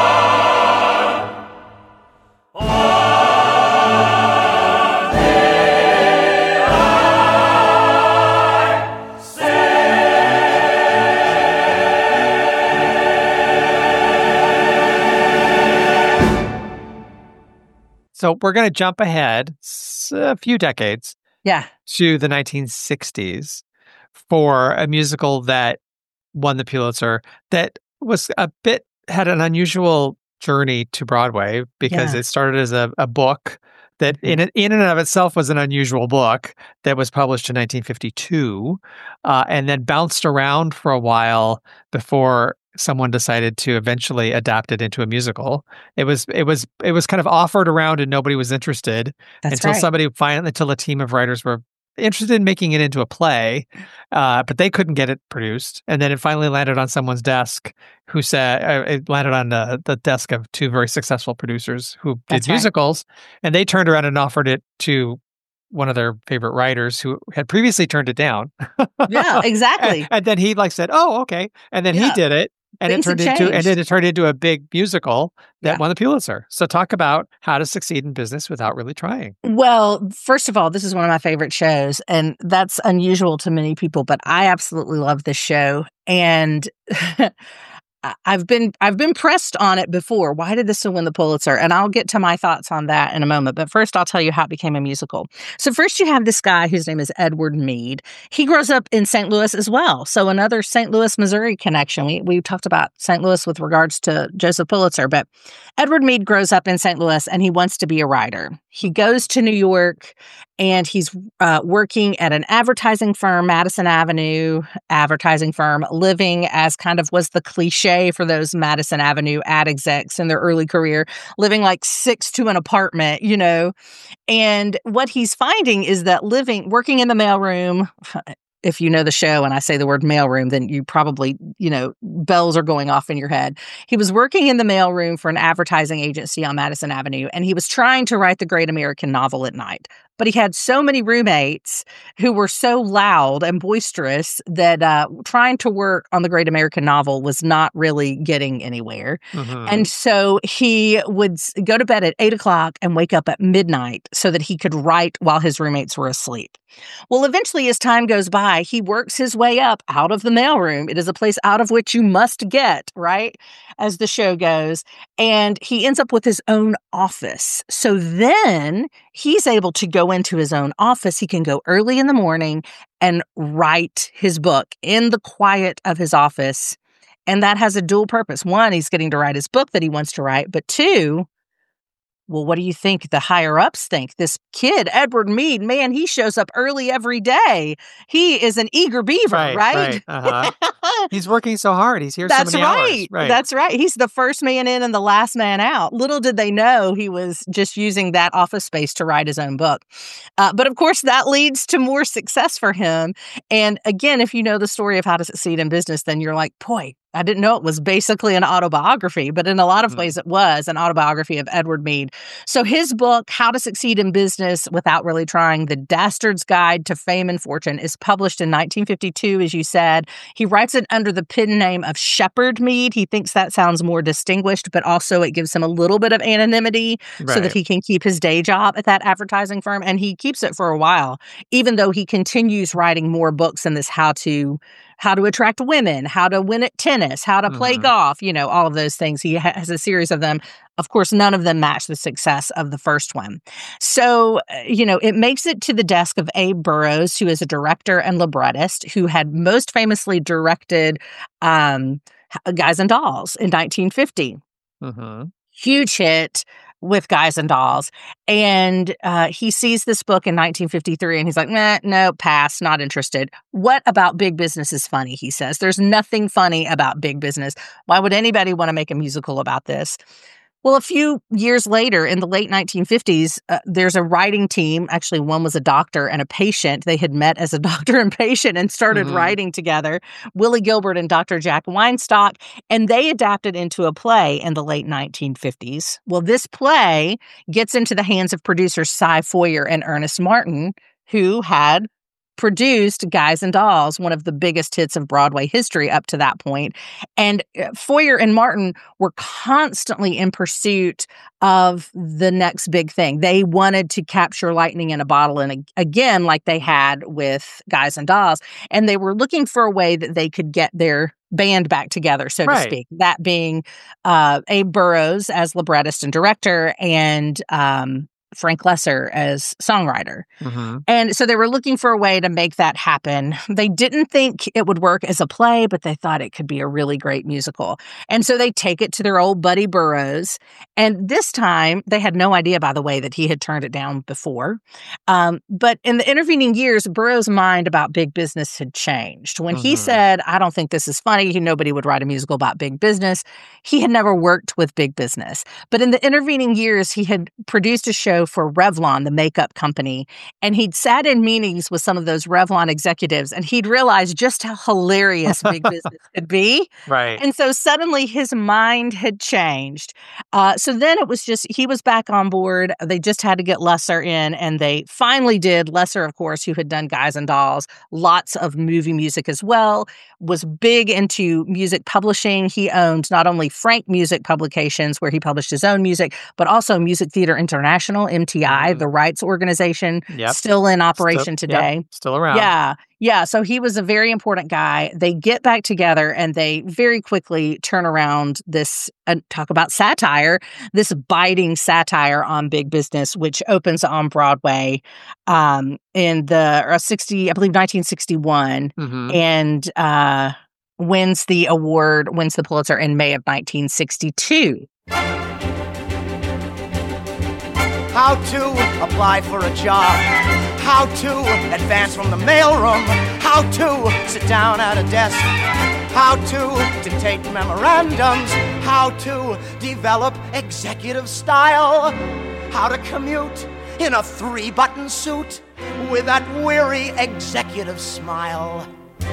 So we're going to jump ahead s- a few decades Yeah. to the nineteen sixties for a musical that won the Pulitzer that was a bit, had an unusual journey to Broadway because Yeah. it started as a, a book that in, it- in and of itself was an unusual book that was published in nineteen fifty-two uh, and then bounced around for a while before someone decided to eventually adapt it into a musical. It was it was it was kind of offered around and nobody was interested That's until right. somebody finally until a team of writers were interested in making it into a play, uh, but they couldn't get it produced. And then it finally landed on someone's desk who said, uh, it landed on the, the desk of two very successful producers who did That's right. musicals. And they turned around and offered it to one of their favorite writers who had previously turned it down. Yeah, and, exactly. and then he like said, oh, okay. And then he Yeah. did it. And Things it turned have into and changed. then it turned into a big musical that Yeah. won the Pulitzer. So talk about how to succeed in business without really trying. Well, first of all, this is one of my favorite shows, and that's unusual to many people, but I absolutely love this show. And I- I've been I've been pressed on it before. Why did this one win the Pulitzer? And I'll get to my thoughts on that in a moment. But first, I'll tell you how it became a musical. So first, you have this guy whose name is Edward Meade. He grows up in Saint Louis as well. So another Saint Louis, Missouri connection. We we talked about Saint Louis with regards to Joseph Pulitzer, but Edward Meade grows up in Saint Louis and he wants to be a writer. He goes to New York and he's uh, working at an advertising firm, Madison Avenue advertising firm, living as kind of was the cliche for those Madison Avenue ad execs in their early career, living like six to an apartment, you know. And what he's finding is that living, working in the mailroom, if you know the show and I say the word mailroom, then you probably, you know, bells are going off in your head. He was working in the mailroom for an advertising agency on Madison Avenue, and he was trying to write the great American novel at night. But he had so many roommates who were so loud and boisterous that uh, trying to work on the great American novel was not really getting anywhere. Mhm. And so he would s- go to bed at eight o'clock and wake up at midnight so that he could write while his roommates were asleep. Well, eventually, as time goes by, he works his way up out of the mailroom. It is a place out of which you must get, right? As the show goes. And he ends up with his own office. So then he's able to go into his own office. He can go early in the morning and write his book in the quiet of his office. And that has a dual purpose. One, he's getting to write his book that he wants to write. But two, Well, what do you think the higher ups think? This kid, Edward Mead, man, he shows up early every day. He is an eager beaver, Right, right? right, uh-huh. He's working so hard. He's here That's so many right. hours. Right. That's right. He's the first man in and the last man out. Little did they know he was just using that office space to write his own book. Uh, but of course, that leads to more success for him. And again, if you know the story of How to Succeed in Business, then you're like, boy, I didn't know it was basically an autobiography, but in a lot of Mm. ways it was an autobiography of Edward Mead. So his book, How to Succeed in Business Without Really Trying, The Dastard's Guide to Fame and Fortune, is published in nineteen fifty-two, as you said. He writes it under the pen name of Shepard Mead. He thinks that sounds more distinguished, but also it gives him a little bit of anonymity so that Right. he can keep his day job at that advertising firm. And he keeps it for a while, even though he continues writing more books in this how to how to attract women, how to win at tennis, how to play Mhm. golf, you know, all of those things. He ha- has a series of them. Of course, none of them match the success of the first one. So, uh, you know, it makes it to the desk of Abe Burrows, who is a director and librettist, who had most famously directed um, H- Guys and Dolls in nineteen fifty. Mhm. Huge hit with Guys and Dolls. And uh, he sees this book in nineteen fifty-three and he's like, nah, no, pass, not interested. What about big business is funny, he says. There's nothing funny about big business. Why would anybody want to make a musical about this? Well, a few years later, in the late nineteen fifties, uh, there's a writing team. Actually, one was a doctor and a patient. They had met as a doctor and patient and started Mhm. writing together, Willie Gilbert and Doctor Jack Weinstock, and they adapted into a play in the late nineteen fifties. Well, this play gets into the hands of producers Cy Foyer and Ernest Martin, who had produced Guys and Dolls, one of the biggest hits of Broadway history up to that point. And uh, Foyer and Martin were constantly in pursuit of the next big thing. They wanted to capture lightning in a bottle, and ag- again, like they had with Guys and Dolls, and they were looking for a way that they could get their band back together, so Right. to speak. That being uh, Abe Burrows as librettist and director, and um, Frank Lesser as songwriter. Mhm. And so they were looking for a way to make that happen. They didn't think it would work as a play, but they thought it could be a really great musical. And so they take it to their old buddy Burroughs. And this time, they had no idea, by the way, that he had turned it down before. Um, but in the intervening years, Burroughs' mind about big business had changed. When he Mhm. said, I don't think this is funny, nobody would write a musical about big business, he had never worked with big business. But in the intervening years, he had produced a show for Revlon, the makeup company, and he'd sat in meetings with some of those Revlon executives, and he'd realized just how hilarious big business could be. Right. And so suddenly his mind had changed. Uh, so then it was just, he was back on board. They just had to get Lesser in, and they finally did. Lesser, of course, who had done Guys and Dolls, lots of movie music as well, was big into music publishing. He owned not only Frank Music Publications, where he published his own music, but also Music Theater International, M T I, Mhm. the rights organization, Yep. still in operation Still, today. yep, still around. Yeah. Yeah. So he was a very important guy. They get back together and they very quickly turn around this, uh, talk about satire, this biting satire on big business, which opens on Broadway um, in the uh, sixty, I believe nineteen sixty-one, Mhm. and uh, wins the award, wins the Pulitzer in May of nineteen sixty-two. How to apply for a job. How to advance from the mailroom. How to sit down at a desk. How to dictate memorandums. How to develop executive style. How to commute in a three-button suit with that weary executive smile.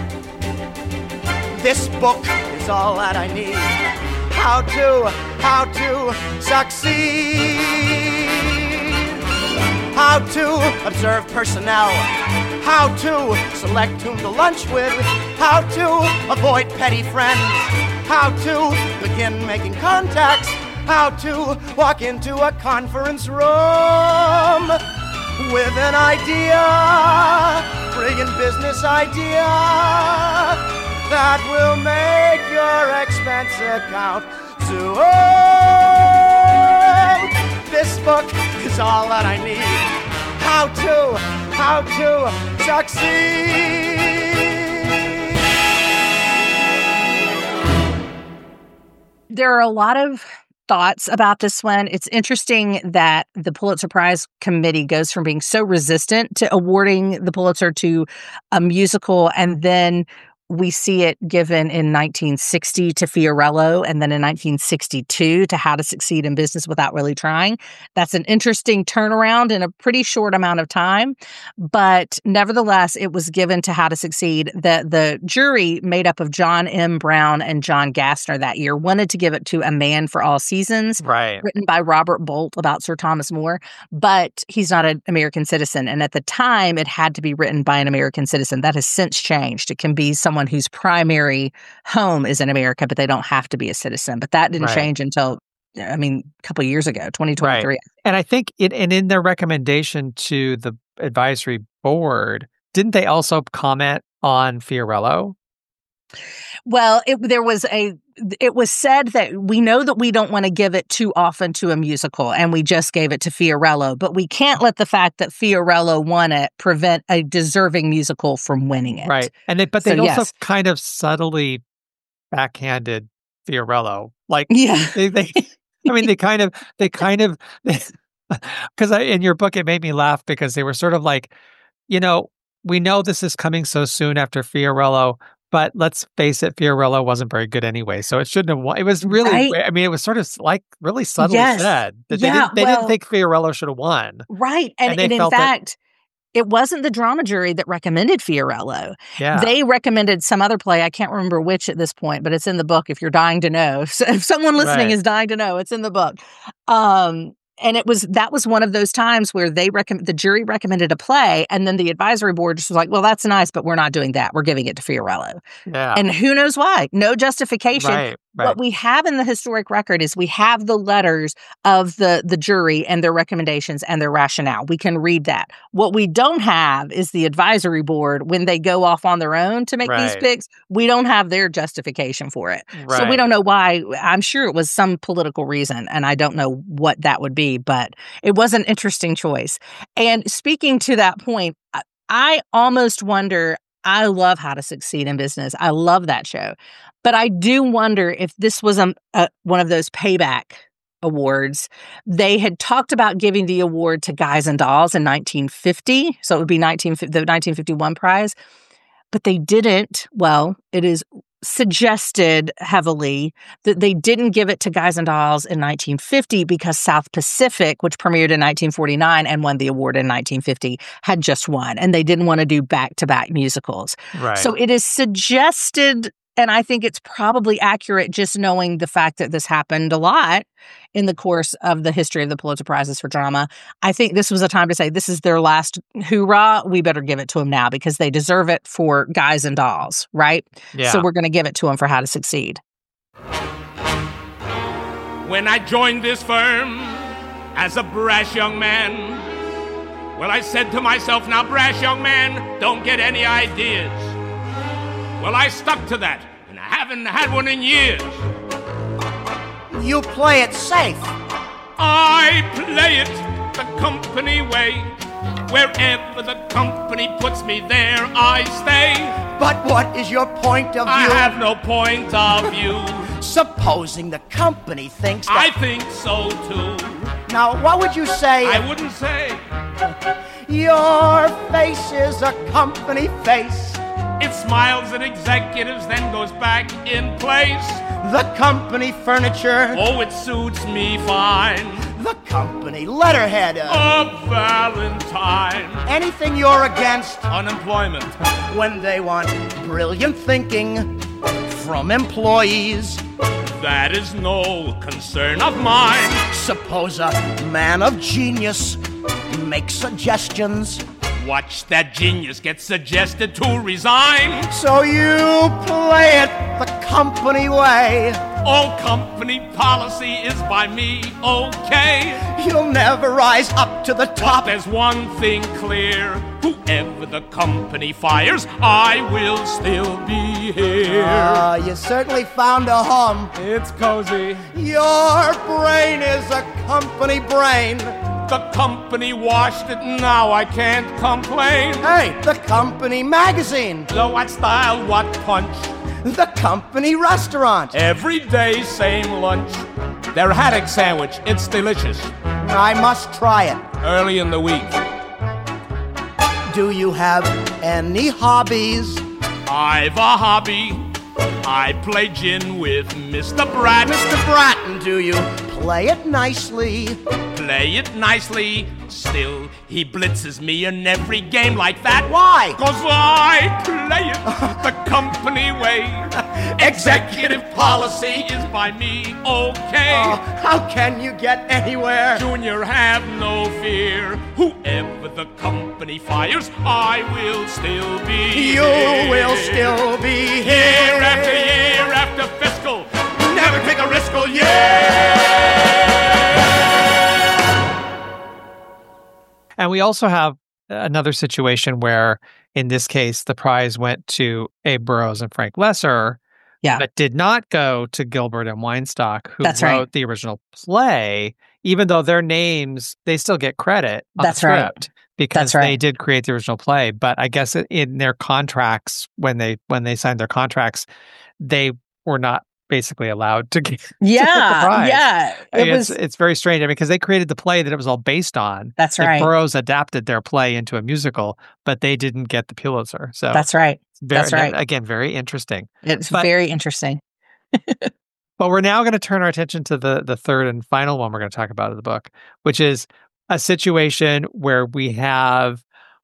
This book is all that I need. How to, how to succeed. How to observe personnel. How to select whom to lunch with. How to avoid petty friends. How to begin making contacts. How to walk into a conference room with an idea, brilliant business idea that will make your expense account zoom. This book is all that I need. How to, how to succeed. There are a lot of thoughts about this one. It's interesting that the Pulitzer Prize Committee goes from being so resistant to awarding the Pulitzer to a musical, and then we see it given in nineteen sixty to Fiorello, and then in nineteen sixty-two to How to Succeed in Business Without Really Trying. That's an interesting turnaround in a pretty short amount of time. But nevertheless, it was given to How to Succeed. The, the jury, made up of John M. Brown and John Gassner that year, wanted to give it to A Man for All Seasons, Right. written by Robert Bolt about Sir Thomas More. But he's not an American citizen. And at the time, it had to be written by an American citizen. That has since changed. It can be someone whose primary home is in America, but they don't have to be a citizen. But that didn't Right. change until, I mean, a couple of years ago, twenty twenty-three. Right. And I think it, and in their recommendation to the advisory board, didn't they also comment on Fiorello? Well, it, there was a, it was said that we know that we don't want to give it too often to a musical, and we just gave it to Fiorello, but we can't let the fact that Fiorello won it prevent a deserving musical from winning it. Right. And they, but they So, also yes. kind of subtly backhanded Fiorello. Like, Yeah. they, they I mean, they kind of, they kind of, because in your book, it made me laugh because they were sort of like, you know, we know this is coming so soon after Fiorello, but let's face it, Fiorello wasn't very good anyway, so it shouldn't have won. It was really, Right. I mean, it was sort of like really subtly Yes. said that Yeah, they, didn't, they well- didn't think Fiorello should have won. Right. And, And they and in felt that- fact, it wasn't the drama jury that recommended Fiorello. Yeah. They recommended some other play. I can't remember which at this point, but it's in the book if you're dying to know. So if someone listening Right. is dying to know, it's in the book. Um, and it was that was one of those times where they recommend the jury recommended a play, and then the advisory board just was like, "Well, that's nice, but we're not doing that. We're giving it to Fiorello." yeah. And who knows why? No justification. right. Right. What we have in the historic record is we have the letters of the, the jury and their recommendations and their rationale. We can read that. What we don't have is the advisory board when they go off on their own to make these Right. picks. We don't have their justification for it. So we Right. don't know why. I'm sure it was some political reason, and I don't know what that would be, but it was an interesting choice. And speaking to that point, I, I almost wonder, I love How to Succeed in Business. I love that show. But I do wonder if this was a, a, one of those payback awards. They had talked about giving the award to Guys and Dolls in nineteen fifty. So it would be nineteen, the nineteen fifty-one prize. But they didn't. Well, it is suggested heavily that they didn't give it to Guys and Dolls in nineteen fifty because South Pacific, which premiered in nineteen forty-nine and won the award in nineteen fifty, had just won. And they didn't want to do back-to-back musicals. Right. So it is suggested, and I think it's probably accurate just knowing the fact that this happened a lot in the course of the history of the Pulitzer Prizes for Drama. I think this was a time to say, this is their last hoorah. We better give it to them now because they deserve it for Guys and Dolls, right? Yeah. So we're going to give it to them for How to Succeed. When I joined this firm as a brash young man, well, I said to myself, now, brash young man, don't get any ideas. Well, I stuck to that, and I haven't had one in years. You play it safe. I play it the company way. Wherever the company puts me, there I stay. But what is your point of view? I have no point of view. Supposing the company thinks I that... think so too. Now, what would you say? I wouldn't say Your face is a company face. it smiles at executives, then goes back in place. The company furniture. Oh, it suits me fine. The company letterhead. A Valentine. Anything you're against Unemployment. when they want brilliant thinking from employees. That is no concern of mine. Suppose a man of genius makes suggestions. Watch that genius get suggested to resign. So you play it the company way. All company policy is by me okay. You'll never rise up to the But top. there's one thing clear. Whoever the company fires, I will still be here. Ah, you certainly found a home. It's cozy. Your brain is a company brain. The company washed it, now I can't complain. Hey, the company magazine. So what style, what punch? The company restaurant. Every day, same lunch. Their haddock sandwich, it's delicious. I must try it. Early in the week. Do you have any hobbies? I've a hobby. I play gin with Mister Bratton. Mister Bratton, do you play it nicely? Play it nicely. Still, he blitzes me in every game like that. Why? 'Cause I play it the company way. Executive policy is by me, okay. Uh, how can you get anywhere? Junior, have no fear. Whoever the company fires, I will still be You here. will still be here. Year after year after fiscal. Never take a riskal, yeah! And we also have another situation where, in this case, the prize went to Abe Burrows and Frank Lesser, Yeah. but did not go to Gilbert and Weinstock, who That's wrote right. the original play, even though their names, they still get credit on That's the right. script because That's right. they did create the original play. But I guess in their contracts, when they when they signed their contracts, they were not basically allowed to get, to get the Yeah. prize. Yeah. I It mean, was. it's, it's very strange. I mean, because they created the play that it was all based on. That's Like, right. Burroughs adapted their play into a musical, but they didn't get the Pulitzer. So That's right. it's very, that's right. Again, very interesting. It's But- very interesting. But we're now going to turn our attention to the the third and final one we're going to talk about in the book, which is a situation where we have,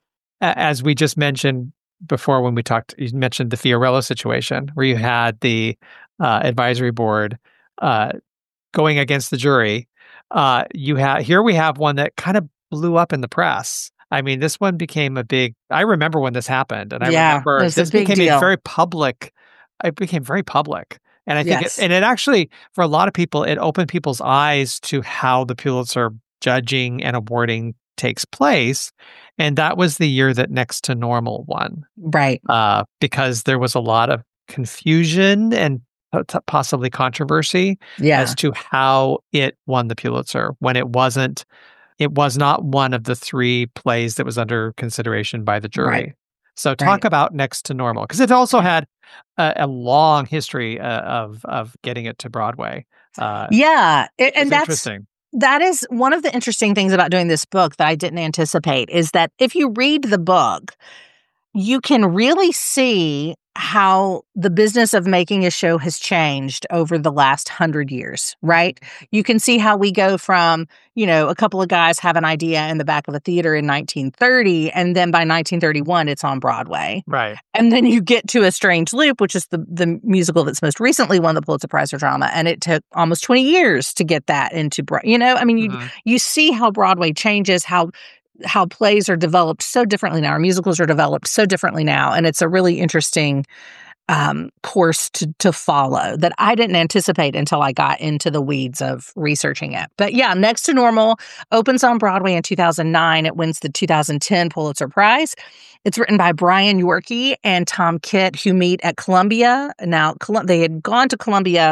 a- as we just mentioned before when we talked, you mentioned the Fiorello situation, where you had the uh, advisory board uh, going against the jury. Uh, you have here we have one that kind of blew up in the press. I mean, this one became a big. I remember when this happened, and I Yeah, remember it was a this big became a deal. very public. It became very public, and I think, Yes. it, and it actually, for a lot of people, it opened people's eyes to how the Pulitzer judging and awarding takes place, and that was the year that Next to Normal won, Right. uh, because there was a lot of confusion and po- t- possibly controversy Yeah. as to how it won the Pulitzer when it wasn't. It was not one of the three plays that was under consideration by the jury. Right. So talk Right. about Next to Normal, because it also had a, a long history uh, of of getting it to Broadway. Uh, Yeah. It- it's and that's interesting. that is one of the interesting things about doing this book that I didn't anticipate is that if you read the book, you can really see how the business of making a show has changed over the last hundred years, right? You can see how we go from, you know, a couple of guys have an idea in the back of a theater in nineteen thirty, and then by nineteen thirty-one, it's on Broadway. Right. And then you get to A Strange Loop, which is the, the musical that's most recently won the Pulitzer Prize for Drama. And it took almost twenty years to get that into, Bro- you know, I mean, you, Mhm. you see how Broadway changes, how how plays are developed so differently now, or musicals are developed so differently now. And it's a really interesting um, course to, to follow that I didn't anticipate until I got into the weeds of researching it. But yeah, Next to Normal opens on Broadway in two thousand nine. It wins the two thousand ten Pulitzer Prize. It's written by Brian Yorkey and Tom Kitt, who meet at Columbia. Now, Colum- they had gone to Columbia.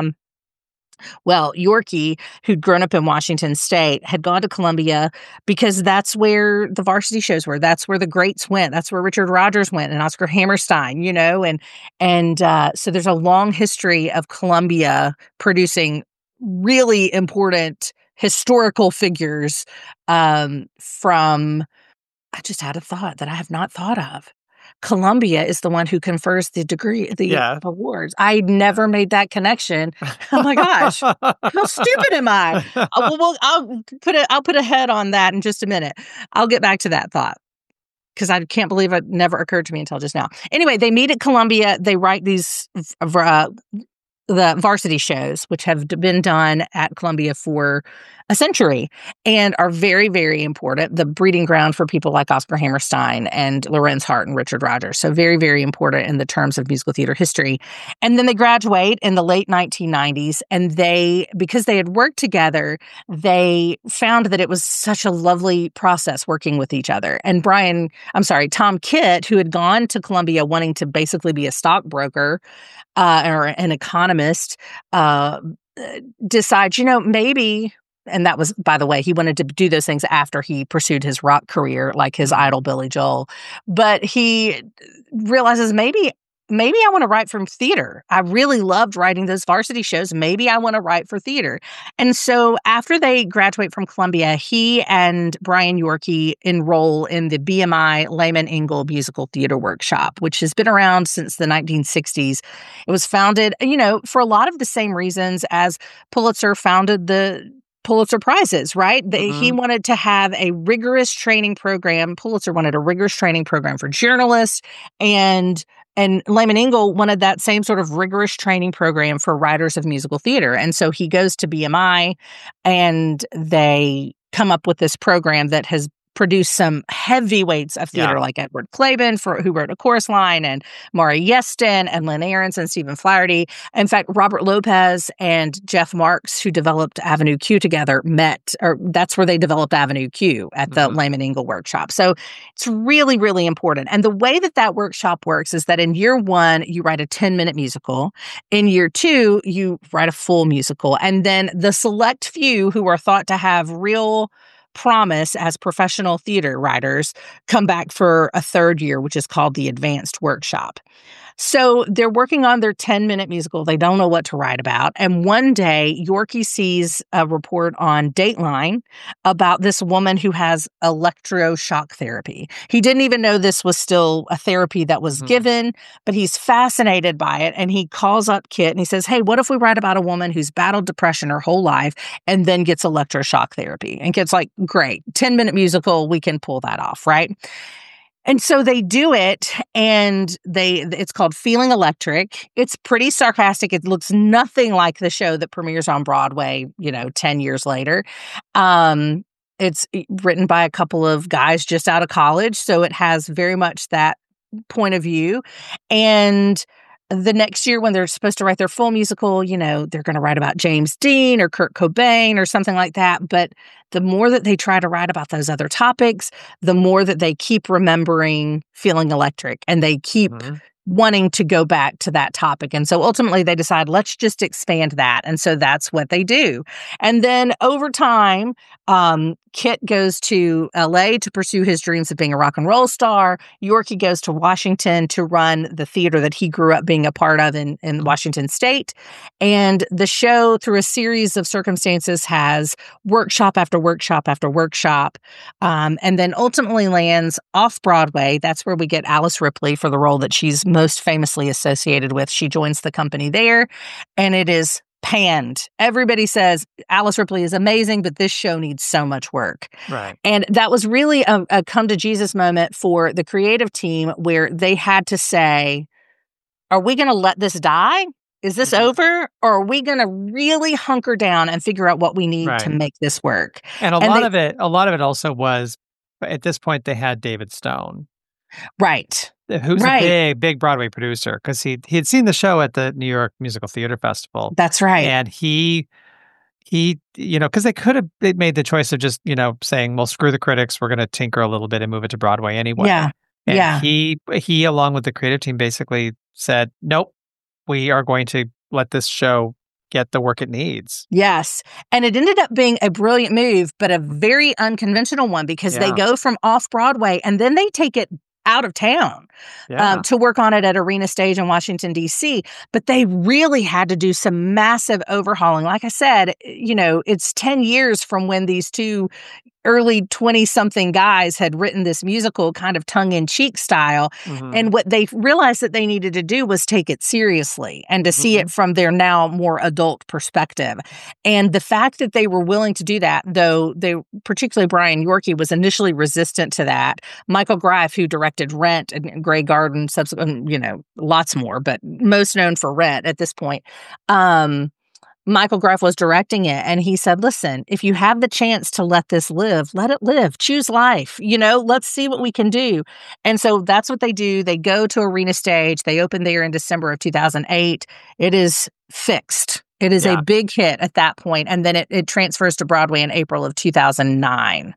Well, Yorkey, who'd grown up in Washington State, had gone to Columbia because that's where the varsity shows were. That's where the greats went. That's where Richard Rodgers went and Oscar Hammerstein, you know, and and uh, so there's a long history of Columbia producing really important historical figures um, from. I just had a thought that I have not thought of. Columbia is the one who confers the degree, the Yeah. awards. I never made that connection. Oh my gosh, how stupid am I? Uh, well, well, I'll put a I'll put a head on that in just a minute. I'll get back to that thought because I can't believe it never occurred to me until just now. Anyway, they meet at Columbia. They write these uh, the varsity shows, which have d- been done at Columbia for a century and are very, very important. The breeding ground for people like Oscar Hammerstein and Lorenz Hart and Richard Rodgers. So very, very important in the terms of musical theater history. And then they graduate in the late nineteen nineties, and they, because they had worked together, they found that it was such a lovely process working with each other. And Brian, I'm sorry, Tom Kitt, who had gone to Columbia wanting to basically be a stockbroker, Uh, or an economist, uh, decides, you know, maybe, and that was, by the way, he wanted to do those things after he pursued his rock career, like his idol, Billy Joel. But he realizes maybe maybe I want to write from theater. I really loved writing those varsity shows. Maybe I want to write for theater. And so after they graduate from Columbia, he and Brian Yorkey enroll in the B M I Lehman Engel Musical Theater Workshop, which has been around since the nineteen sixties. It was founded, you know, for a lot of the same reasons as Pulitzer founded the Pulitzer Prizes, right? The, Mm-hmm. He wanted to have a rigorous training program. Pulitzer wanted a rigorous training program for journalists, and and Lehman Engel wanted that same sort of rigorous training program for writers of musical theater. And so he goes to B M I, and they come up with this program that has produced some heavyweights of theater, Yeah. like Edward Claiborne, for, who wrote A Chorus Line, and Maury Yeston, and Lynn Ahrens, and Stephen Flaherty. In fact, Robert Lopez and Jeff Marks, who developed Avenue Q together, met, or that's where they developed Avenue Q, at the Mhm. Lehman Engel workshop. So it's really, really important. And the way that that workshop works is that in year one, you write a ten-minute musical. In year two, you write a full musical. And then the select few who are thought to have real promise as professional theater writers come back for a third year, which is called the advanced workshop. So they're working on their ten-minute musical. They don't know what to write about. And one day, Yorkey sees a report on Dateline about this woman who has electroshock therapy. He didn't even know this was still a therapy that was Mhm. given, but he's fascinated by it. And he calls up Kit and he says, hey, what if we write about a woman who's battled depression her whole life and then gets electroshock therapy? And Kit's like, great, ten-minute musical, we can pull that off, right? And so they do it, and they it's called Feeling Electric. It's pretty sarcastic. It looks nothing like the show that premieres on Broadway, you know, ten years later. Um, it's written by a couple of guys just out of college, so it has very much that point of view. And the next year, when they're supposed to write their full musical, you know, they're going to write about James Dean or Kurt Cobain or something like that. But the more that they try to write about those other topics, the more that they keep remembering Feeling Electric, and they keep Mhm. wanting to go back to that topic. And so ultimately they decide, let's just expand that. And so that's what they do. And then over time, um, Kit goes to L A to pursue his dreams of being a rock and roll star. Yorkey goes to Washington to run the theater that he grew up being a part of in, in Washington State. And the show, through a series of circumstances, has workshop after workshop after workshop, um, and then ultimately lands off Broadway. That's where we get Alice Ripley for the role that she's most famously associated with. She joins the company there, and it is panned. Everybody says Alice Ripley is amazing, but this show needs so much work. Right. And that was really a, a come to Jesus moment for the creative team, where they had to say, are we going to let this die? Is this Mhm. over? Or are we going to really hunker down and figure out what we need Right. to make this work? And a And lot they- of it, a lot of it also was, at this point, they had David Stone, Right. who's Right. a big, big Broadway producer, because he he had seen the show at the New York Musical Theater Festival, That's right. and he he you know, because they could have they made the choice of just, you know, saying, well, screw the critics, we're going to tinker a little bit and move it to Broadway anyway. Yeah. And Yeah. he he along with the creative team basically said, nope, we are going to let this show get the work it needs. Yes. And it ended up being a brilliant move, but a very unconventional one, because they Yeah. go from off Broadway and then they take it out of town Yeah. um, to work on it at Arena Stage in Washington, D C. But they really had to do some massive overhauling. Like I said, you know, it's ten years from when these two early twenty-something guys had written this musical kind of tongue-in-cheek style. Mhm. And what they realized that they needed to do was take it seriously and to see it from their now more adult perspective. And the fact that they were willing to do that, though they, particularly Brian Yorkey, was initially resistant to that. Michael Greif, who directed Rent and Grey Garden, subsequent, you know, lots more, but most known for Rent at this point, um, Michael Greif was directing it, and he said, listen, if you have the chance to let this live, let it live. Choose life. You know, let's see what we can do. And so that's what they do. They go to Arena Stage. They open there in December of two thousand eight. It is fixed. It is Yeah. a big hit at that point, and then it, it transfers to Broadway in April of two thousand nine.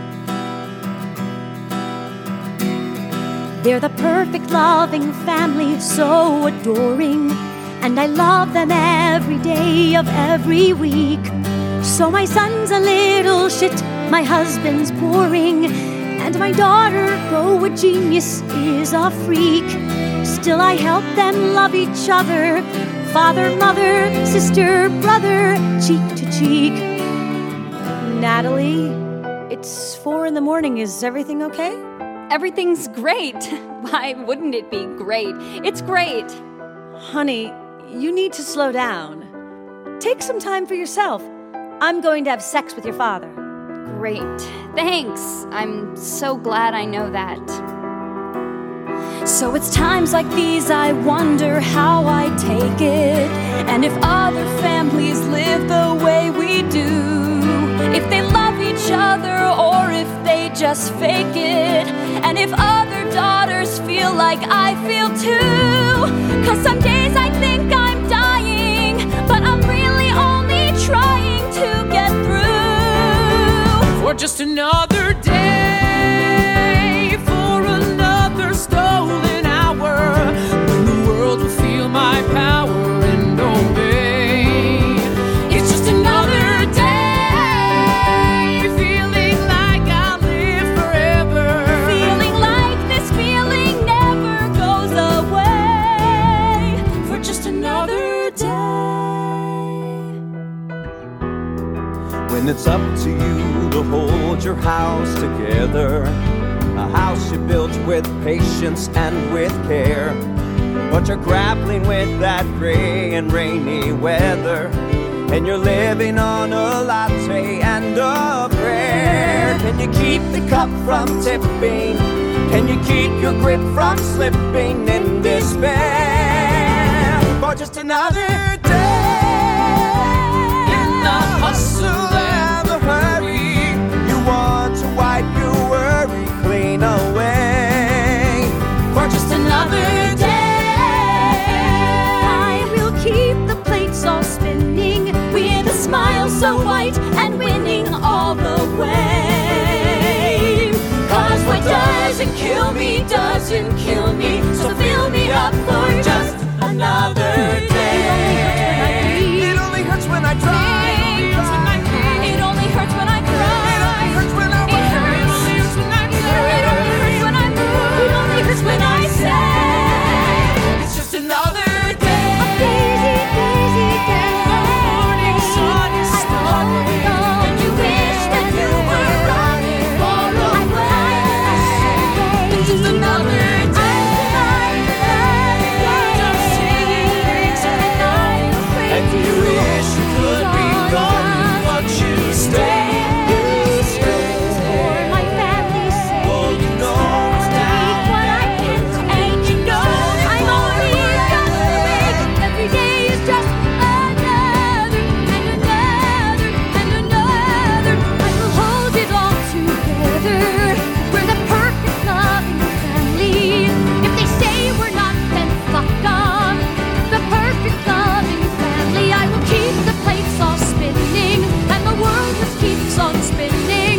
They're the perfect loving family, so adoring. And I love them every day of every week. So my son's a little shit, my husband's boring, and my daughter, though a genius, is a freak. Still I help them love each other, father, mother, sister, brother, cheek to cheek. Natalie, it's four in the morning. Is everything okay? Everything's great. Why wouldn't it be great? It's great. Honey, you need to slow down. Take some time for yourself. I'm going to have sex with your father. Great. Thanks. I'm so glad I know that. So it's times like these I wonder how I take it, and if other families live the way we do, if they love each other or if they just fake it, and if other daughters feel like I feel too. Cause some days I think I'm dying, but I'm really only trying to get through. For just another day, for another stolen hour, when the world will feel my power and obey. It's just another day, feeling like I'll live forever, Feeling like this feeling never goes away. For just another day. When it's up to you to hold your house together, a house you built with patience and with care, but you're grappling with that gray and rainy weather, and you're living on a latte and a prayer. Can you keep the cup from tipping? Can you keep your grip from slipping in despair? For just another day in the hustle and the hurry, you want to wipe your worry clean away. For just another day, I will keep the plates all spinning with a smile so white and winning all the way. Cause what doesn't kill me doesn't kill me, so fill me up for just another day. it only hurts when I try. It only hurts when I cry. It only hurts when I It hurts when I cry. It only hurts when I move. It only hurts when I say It's just another day. a daisy, daisy day. The morning sun is I starting, know and you wish that you were running far away. It's just another day. Just singing tonight, and you wish you could be gone, but you stay. You stay. For my family's sake. Oh, you know it's Take now. what I can take. And you know I'm only just awake. Every day is just another and another and another. I will hold it all together. We're the perfect loving family. If they say we're not, then fuck off. The perfect loving family. I will keep the plates all spinning, and the world just keeps on spinning.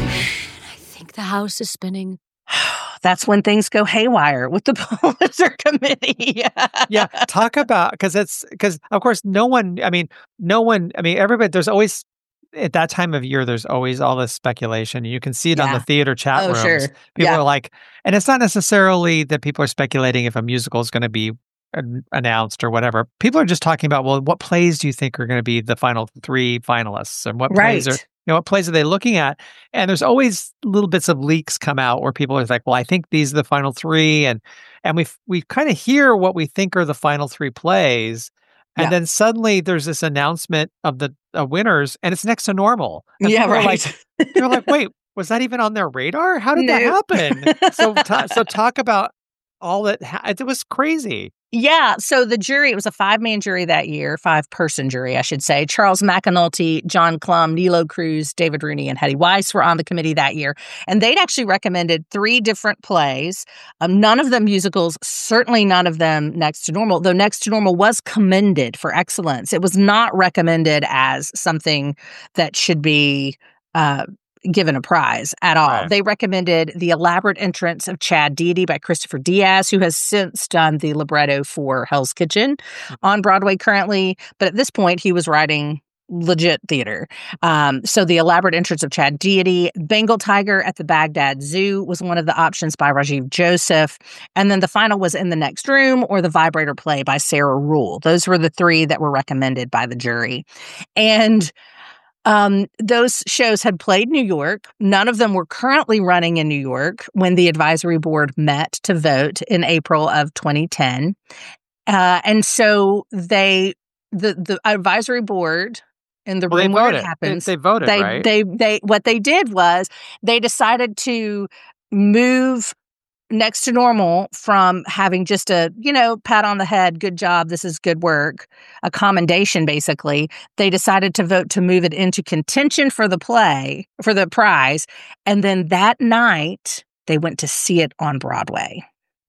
I think the house is spinning. That's when things go haywire with the Pulitzer Committee. Yeah, talk about, because it's because of course no one. I mean, no one. I mean, everybody. There's always at that time of year. There's always all this speculation. You can see it on Yeah. the theater chat Oh, rooms. sure. People Yeah. are like, and it's not necessarily that people are speculating if a musical is going to be an- announced or whatever. People are just talking about, well, what plays do you think are going to be the final three finalists, and what plays Right. are you know what plays are they looking at? And there's always little bits of leaks come out where people are like, well, I think these are the final three, and and we we kind of hear what we think are the final three plays, and Yeah. then suddenly there's this announcement of the uh, winners, and it's Next to Normal. And Yeah, people are right. Like, they're like, wait, was that even on their radar? How did that Nope. happen? So ta- so talk about all that. Ha- it was crazy. Yeah. So the jury, it was a five man jury that year, five person jury, I should say. Charles McAnulty, John Clum, Nilo Cruz, David Rooney, and Hetty Weiss were on the committee that year. And they'd actually recommended three different plays, um, none of them musicals, certainly none of them Next to Normal, though Next to Normal was commended for excellence. It was not recommended as something that should be uh, given a prize at all. Right. They recommended The Elaborate Entrance of Chad Deity by Christopher Diaz, who has since done the libretto for Hell's Kitchen on Broadway currently. But at this point, he was writing legit theater. Um, so the elaborate entrance of Chad Deity, Bengal Tiger at the Baghdad Zoo was one of the options by Rajiv Joseph. And then the final was In the Next Room or The Vibrator Play by Sarah Rule. Those were the three that were recommended by the jury. And Um, those shows had played New York. None of them were currently running in New York when the advisory board met to vote in April of twenty ten. Uh, and so they, the, the advisory board in the Well, room they where voted. it happens, They, they voted, they, right? they, they, what they did was they decided to move Next to Normal from having just a, you know, pat on the head, good job, this is good work, a commendation, basically. They decided to vote to move it into contention for the play, for the prize. And then that night, they went to see it on Broadway.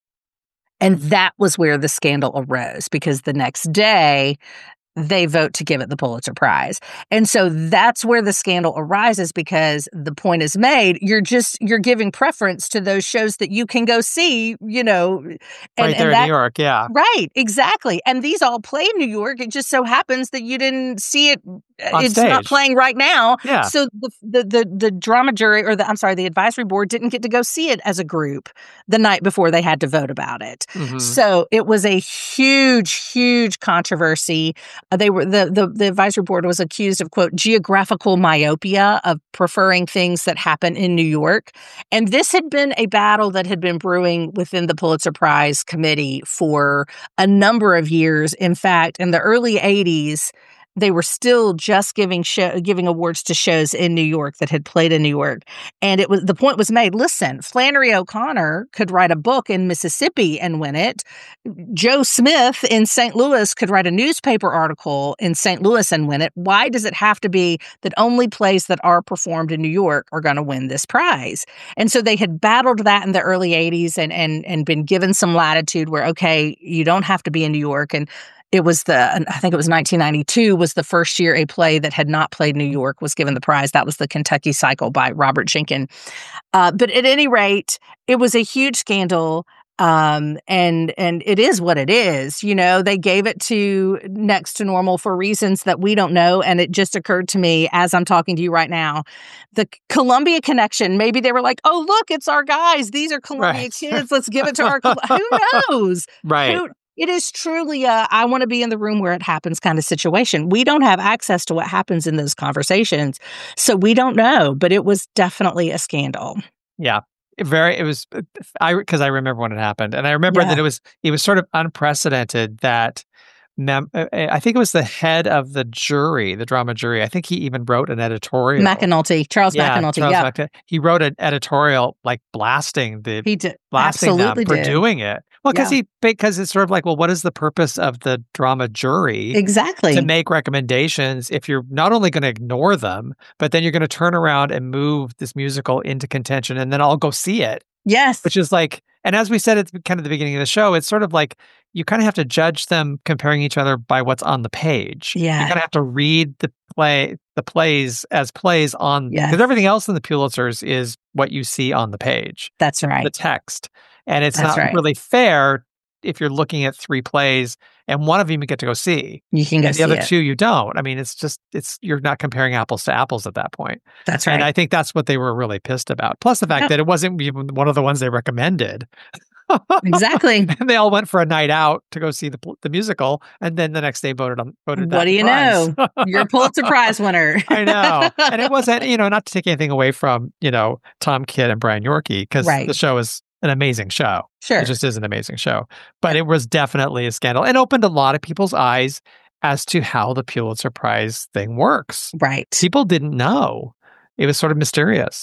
And that was where the scandal arose, because the next day, they vote to give it the Pulitzer Prize. And so that's where the scandal arises, because the point is made. You're just, you're giving preference to those shows that you can go see, you know. And, right there and that, in New York, yeah. Right, exactly. And these all play in New York. It just so happens that you didn't see it. On it's stage. not playing right now. Yeah. So the, the the the drama jury, or the I'm sorry, the advisory board didn't get to go see it as a group the night before they had to vote about it. Mhm. So it was a huge, huge controversy. Uh, they were the, the the advisory board was accused of, quote, geographical myopia, of preferring things that happen in New York. And this had been a battle that had been brewing within the Pulitzer Prize committee for a number of years. In fact, in the early eighties, they were still just giving show, giving awards to shows in New York that had played in New York. And it was, the point was made, listen, Flannery O'Connor could write a book in Mississippi and win it. Joe Smith in Saint Louis could write a newspaper article in Saint Louis and win it. Why does it have to be that only plays that are performed in New York are going to win this prize? And so they had battled that in the early eighties and and and been given some latitude where, okay, you don't have to be in New York. And it was the, I think it was nineteen ninety-two was the first year a play that had not played New York was given the prize. That was The Kentucky Cycle by Robert Schenken. Uh, but at any rate, it was a huge scandal. Um, and, and it is what it is. You know, they gave it to Next to Normal for reasons that we don't know. And it just occurred to me as I'm talking to you right now, the Columbia connection, maybe they were like, oh, look, it's our guys. These are Columbia Right. kids. Let's give it to our, Col-. Who knows? Right. Who, It is truly a I want to be in the room where it happens kind of situation. We don't have access to what happens in those conversations, so we don't know, but it was definitely a scandal. Yeah. It very, it was, I, because I remember when it happened. And I remember Yeah. that it was, it was sort of unprecedented that, mem- I think it was the head of the jury, the drama jury. I think he even wrote an editorial. McAnulty, Charles Yeah, McAnulty, Charles yeah. McAnulty. He wrote an editorial like blasting the He did. blasting Absolutely them for did. doing it. Well, because Yeah. he because it's sort of like, well, what is the purpose of the drama jury? Exactly. To make recommendations if you're not only going to ignore them, but then you're going to turn around and move this musical into contention, and then I'll go see it. Yes. Which is like, and as we said at the, kind of the beginning of the show, it's sort of like you kind of have to judge them comparing each other by what's on the page. Yeah. You kind of have to read the play, the plays as plays on, Yes. because everything else in the Pulitzers is what you see on the page, That's right. the text. And it's That's not right. really fair if you're looking at three plays and one of them you get to go see. You can go And the see other it. two you don't. I mean, it's just, it's, you're not comparing apples to apples at that point. That's right. And I think that's what they were really pissed about. Plus the fact Yep. that it wasn't even one of the ones they recommended. Exactly. And they all went for a night out to go see the the musical, and then the next day voted on voted. What that do you prize. know? You're a Pulitzer Prize winner. I know, and it wasn't, you know, not to take anything away from, you know, Tom Kidd and Brian Yorkey, because Right. the show is an amazing show. Sure. It just is an amazing show. But it was definitely a scandal and opened a lot of people's eyes as to how the Pulitzer Prize thing works. Right. People didn't know. It was sort of mysterious.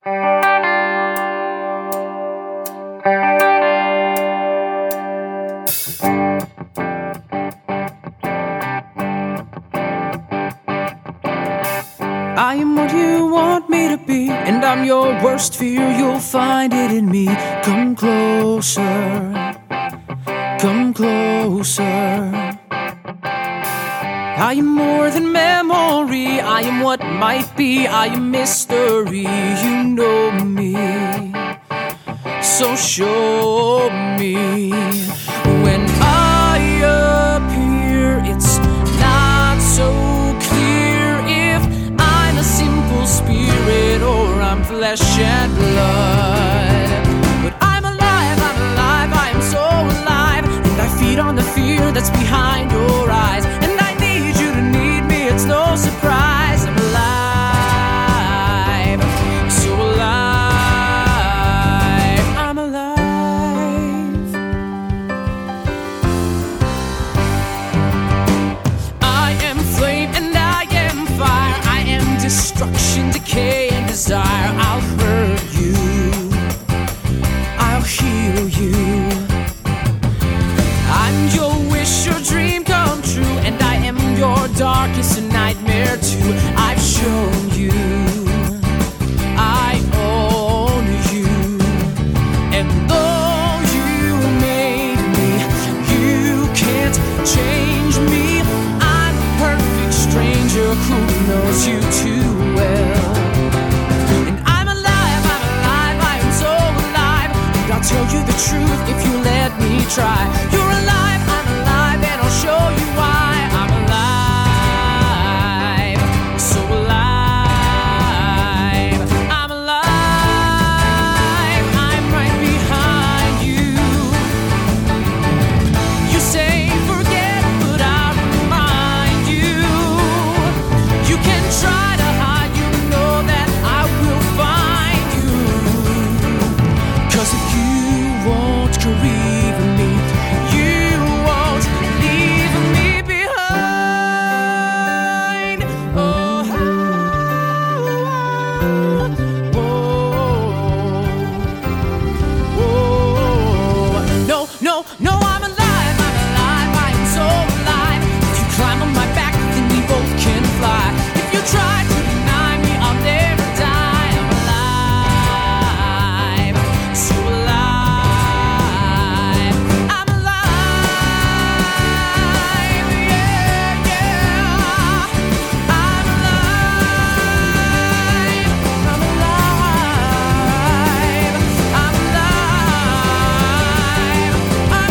I am what you want me to be, and I'm your worst fear. You'll find it in me. Come closer, come closer. I am more than memory. I am what might be. I am mystery. You know me, so show me. When I appear, it's not so clear flesh and blood. But I'm alive, I'm alive, I am so alive, and I feed on the fear that's behind your eyes. And I need you to need me, it's no surprise. I'm alive, so alive, I'm alive. I am flame and I am fire, I am destruction, decay, and desire. I'll hurt you, I'll heal you. I'm your wish, your dream come true, and I am your darkest nightmare too. I've shown you, I own you, and though you made me, you can't change me. I'm a perfect stranger who knows you too well. And I'm alive, I'm alive, I am so alive, and I'll tell you the truth if you let me try. You're alive, I'm alive, and I'll show you why. I'm alive, so alive, I'm alive, I'm right behind you. You say forget, but I'll remind you. You can try to hide, you know that I will find you. 'Cause if you won't grieve me, you won't leave me behind. Oh, oh, oh, oh. No, no, no, I'm alive, I'm alive, I am so alive. If you climb on my back, then we both can fly. If you try to deny me, I'll never die. I'm alive, so alive, I'm alive, yeah, yeah. I'm alive, I'm alive, I'm alive, I'm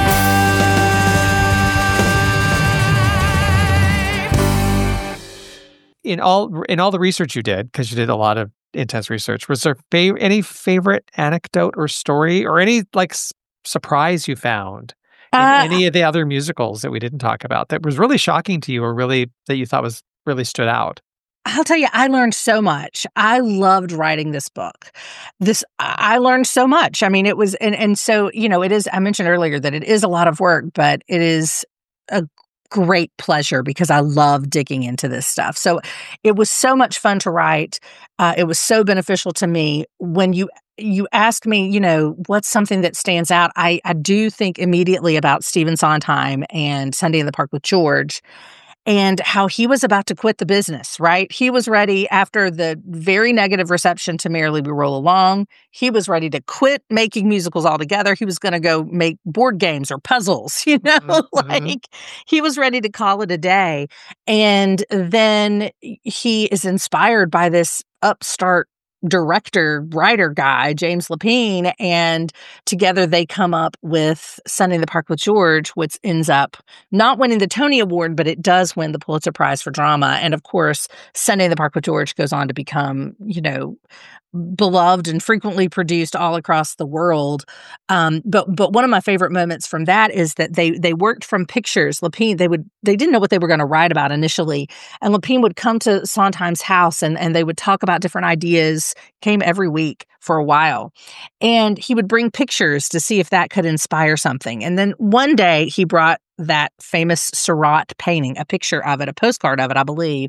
alive. In all in all the research you did, because you did a lot of intense research, was there fav- any favorite anecdote or story or any like s- surprise you found in Uh, any of the other musicals that we didn't talk about that was really shocking to you or really that you thought was really stood out? I'll tell you, I learned so much. I loved writing this book. This I learned so much. I mean, it was, and and so you know, it is. I mentioned earlier that it is a lot of work, but it is a great pleasure because I love digging into this stuff. So it was so much fun to write. Uh, it was so beneficial to me. When you you ask me, you know, what's something that stands out? I I do think immediately about Stephen Sondheim and Sunday in the Park with George, and how he was about to quit the business, right? He was ready after the very negative reception to Merrily We Roll Along. He was ready to quit making musicals altogether. He was going to go make board games or puzzles, you know, Mhm. like he was ready to call it a day. And then he is inspired by this upstart director, writer guy, James Lapine, and together they come up with Sunday in the Park with George, which ends up not winning the Tony Award, but it does win the Pulitzer Prize for Drama. And of course, Sunday in the Park with George goes on to become, you know, beloved and frequently produced all across the world. Um, but but one of my favorite moments from that is that they they worked from pictures. Lapine, they would they didn't know what they were going to write about initially, and Lapine would come to Sondheim's house and and they would talk about different ideas. Came every week for a while, and he would bring pictures to see if that could inspire something. And then one day he brought that famous Seurat painting, a picture of it, a postcard of it, I believe.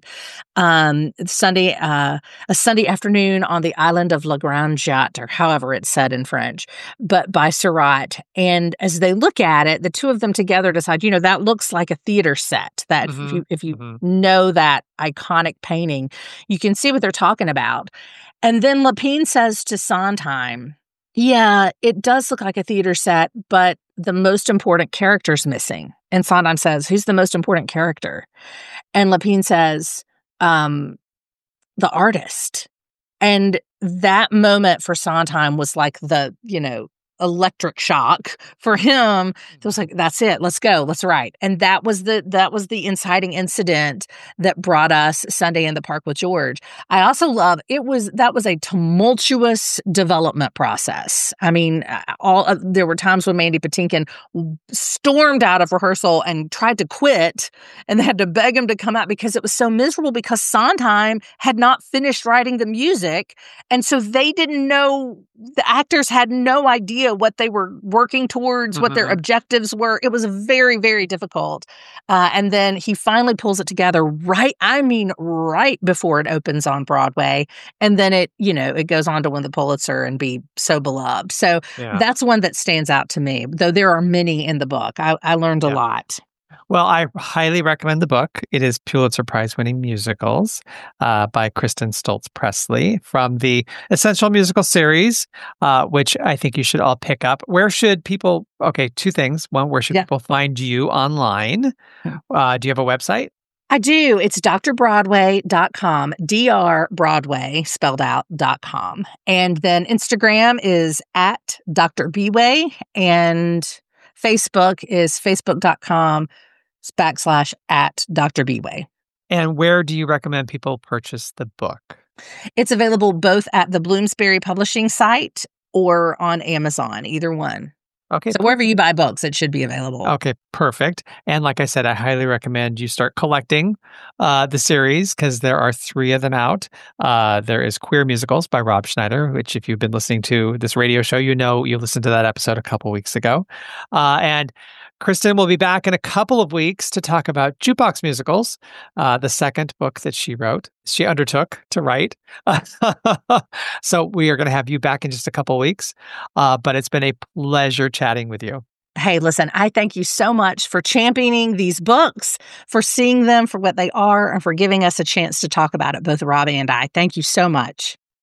Um, Sunday, uh, a Sunday afternoon on the island of La Grande Jatte, or however it's said in French, but by Seurat. And as they look at it, the two of them together decide, you know, that looks like a theater set. That if Mhm, you if you mhm. know that iconic painting, you can see what they're talking about. And then Lapine says to Sondheim, yeah, it does look like a theater set, but the most important character's missing. And Sondheim says, who's the most important character? And Lapine says, um, the artist. And that moment for Sondheim was like the, you know, electric shock for him. It was like, that's it. Let's go. Let's write. And that was the that was the inciting incident that brought us Sunday in the Park with George. I also love it was that was a tumultuous development process. I mean, all uh, there were times when Mandy Patinkin stormed out of rehearsal and tried to quit, and they had to beg him to come out because it was so miserable because Sondheim had not finished writing the music, and so they didn't know. The actors had no idea what they were working towards, mm-hmm. what their objectives were. It was very, very difficult. Uh, and then he finally pulls it together right, I mean, right before it opens on Broadway. And then it, you know, it goes on to win the Pulitzer and be so beloved. So yeah. that's one that stands out to me, though there are many in the book. I, I learned a yeah. lot. Well, I highly recommend the book. It is Pulitzer Prize-winning musicals uh, by Kristen Stoltz Presley from the Essential Musical series, uh, which I think you should all pick up. Where should people? Okay, two things. One, where should yeah. people find you online? Uh, do you have a website? I do. It's d r broadway dot com, D R Broadway spelled out dot com. And then Instagram is at Doctor Bway, and Facebook is facebook dot com backslash at Doctor Bway. And where do you recommend people purchase the book? It's available both at the Bloomsbury Publishing site or on Amazon, either one. Okay. So wherever you buy books, it should be available. Okay, perfect. And like I said, I highly recommend you start collecting uh, the series because there are three of them out. Uh, there is Queer Musicals by Rob Schneider, which if you've been listening to this radio show, you know you listened to that episode a couple weeks ago. Uh, and Kristen will be back in a couple of weeks to talk about Jukebox Musicals, uh, the second book that she wrote, she undertook to write. So we are going to have you back in just a couple of weeks. Uh, but it's been a pleasure chatting with you. Hey, listen, I thank you so much for championing these books, for seeing them for what they are, and for giving us a chance to talk about it, both Robbie and I. Thank you so much.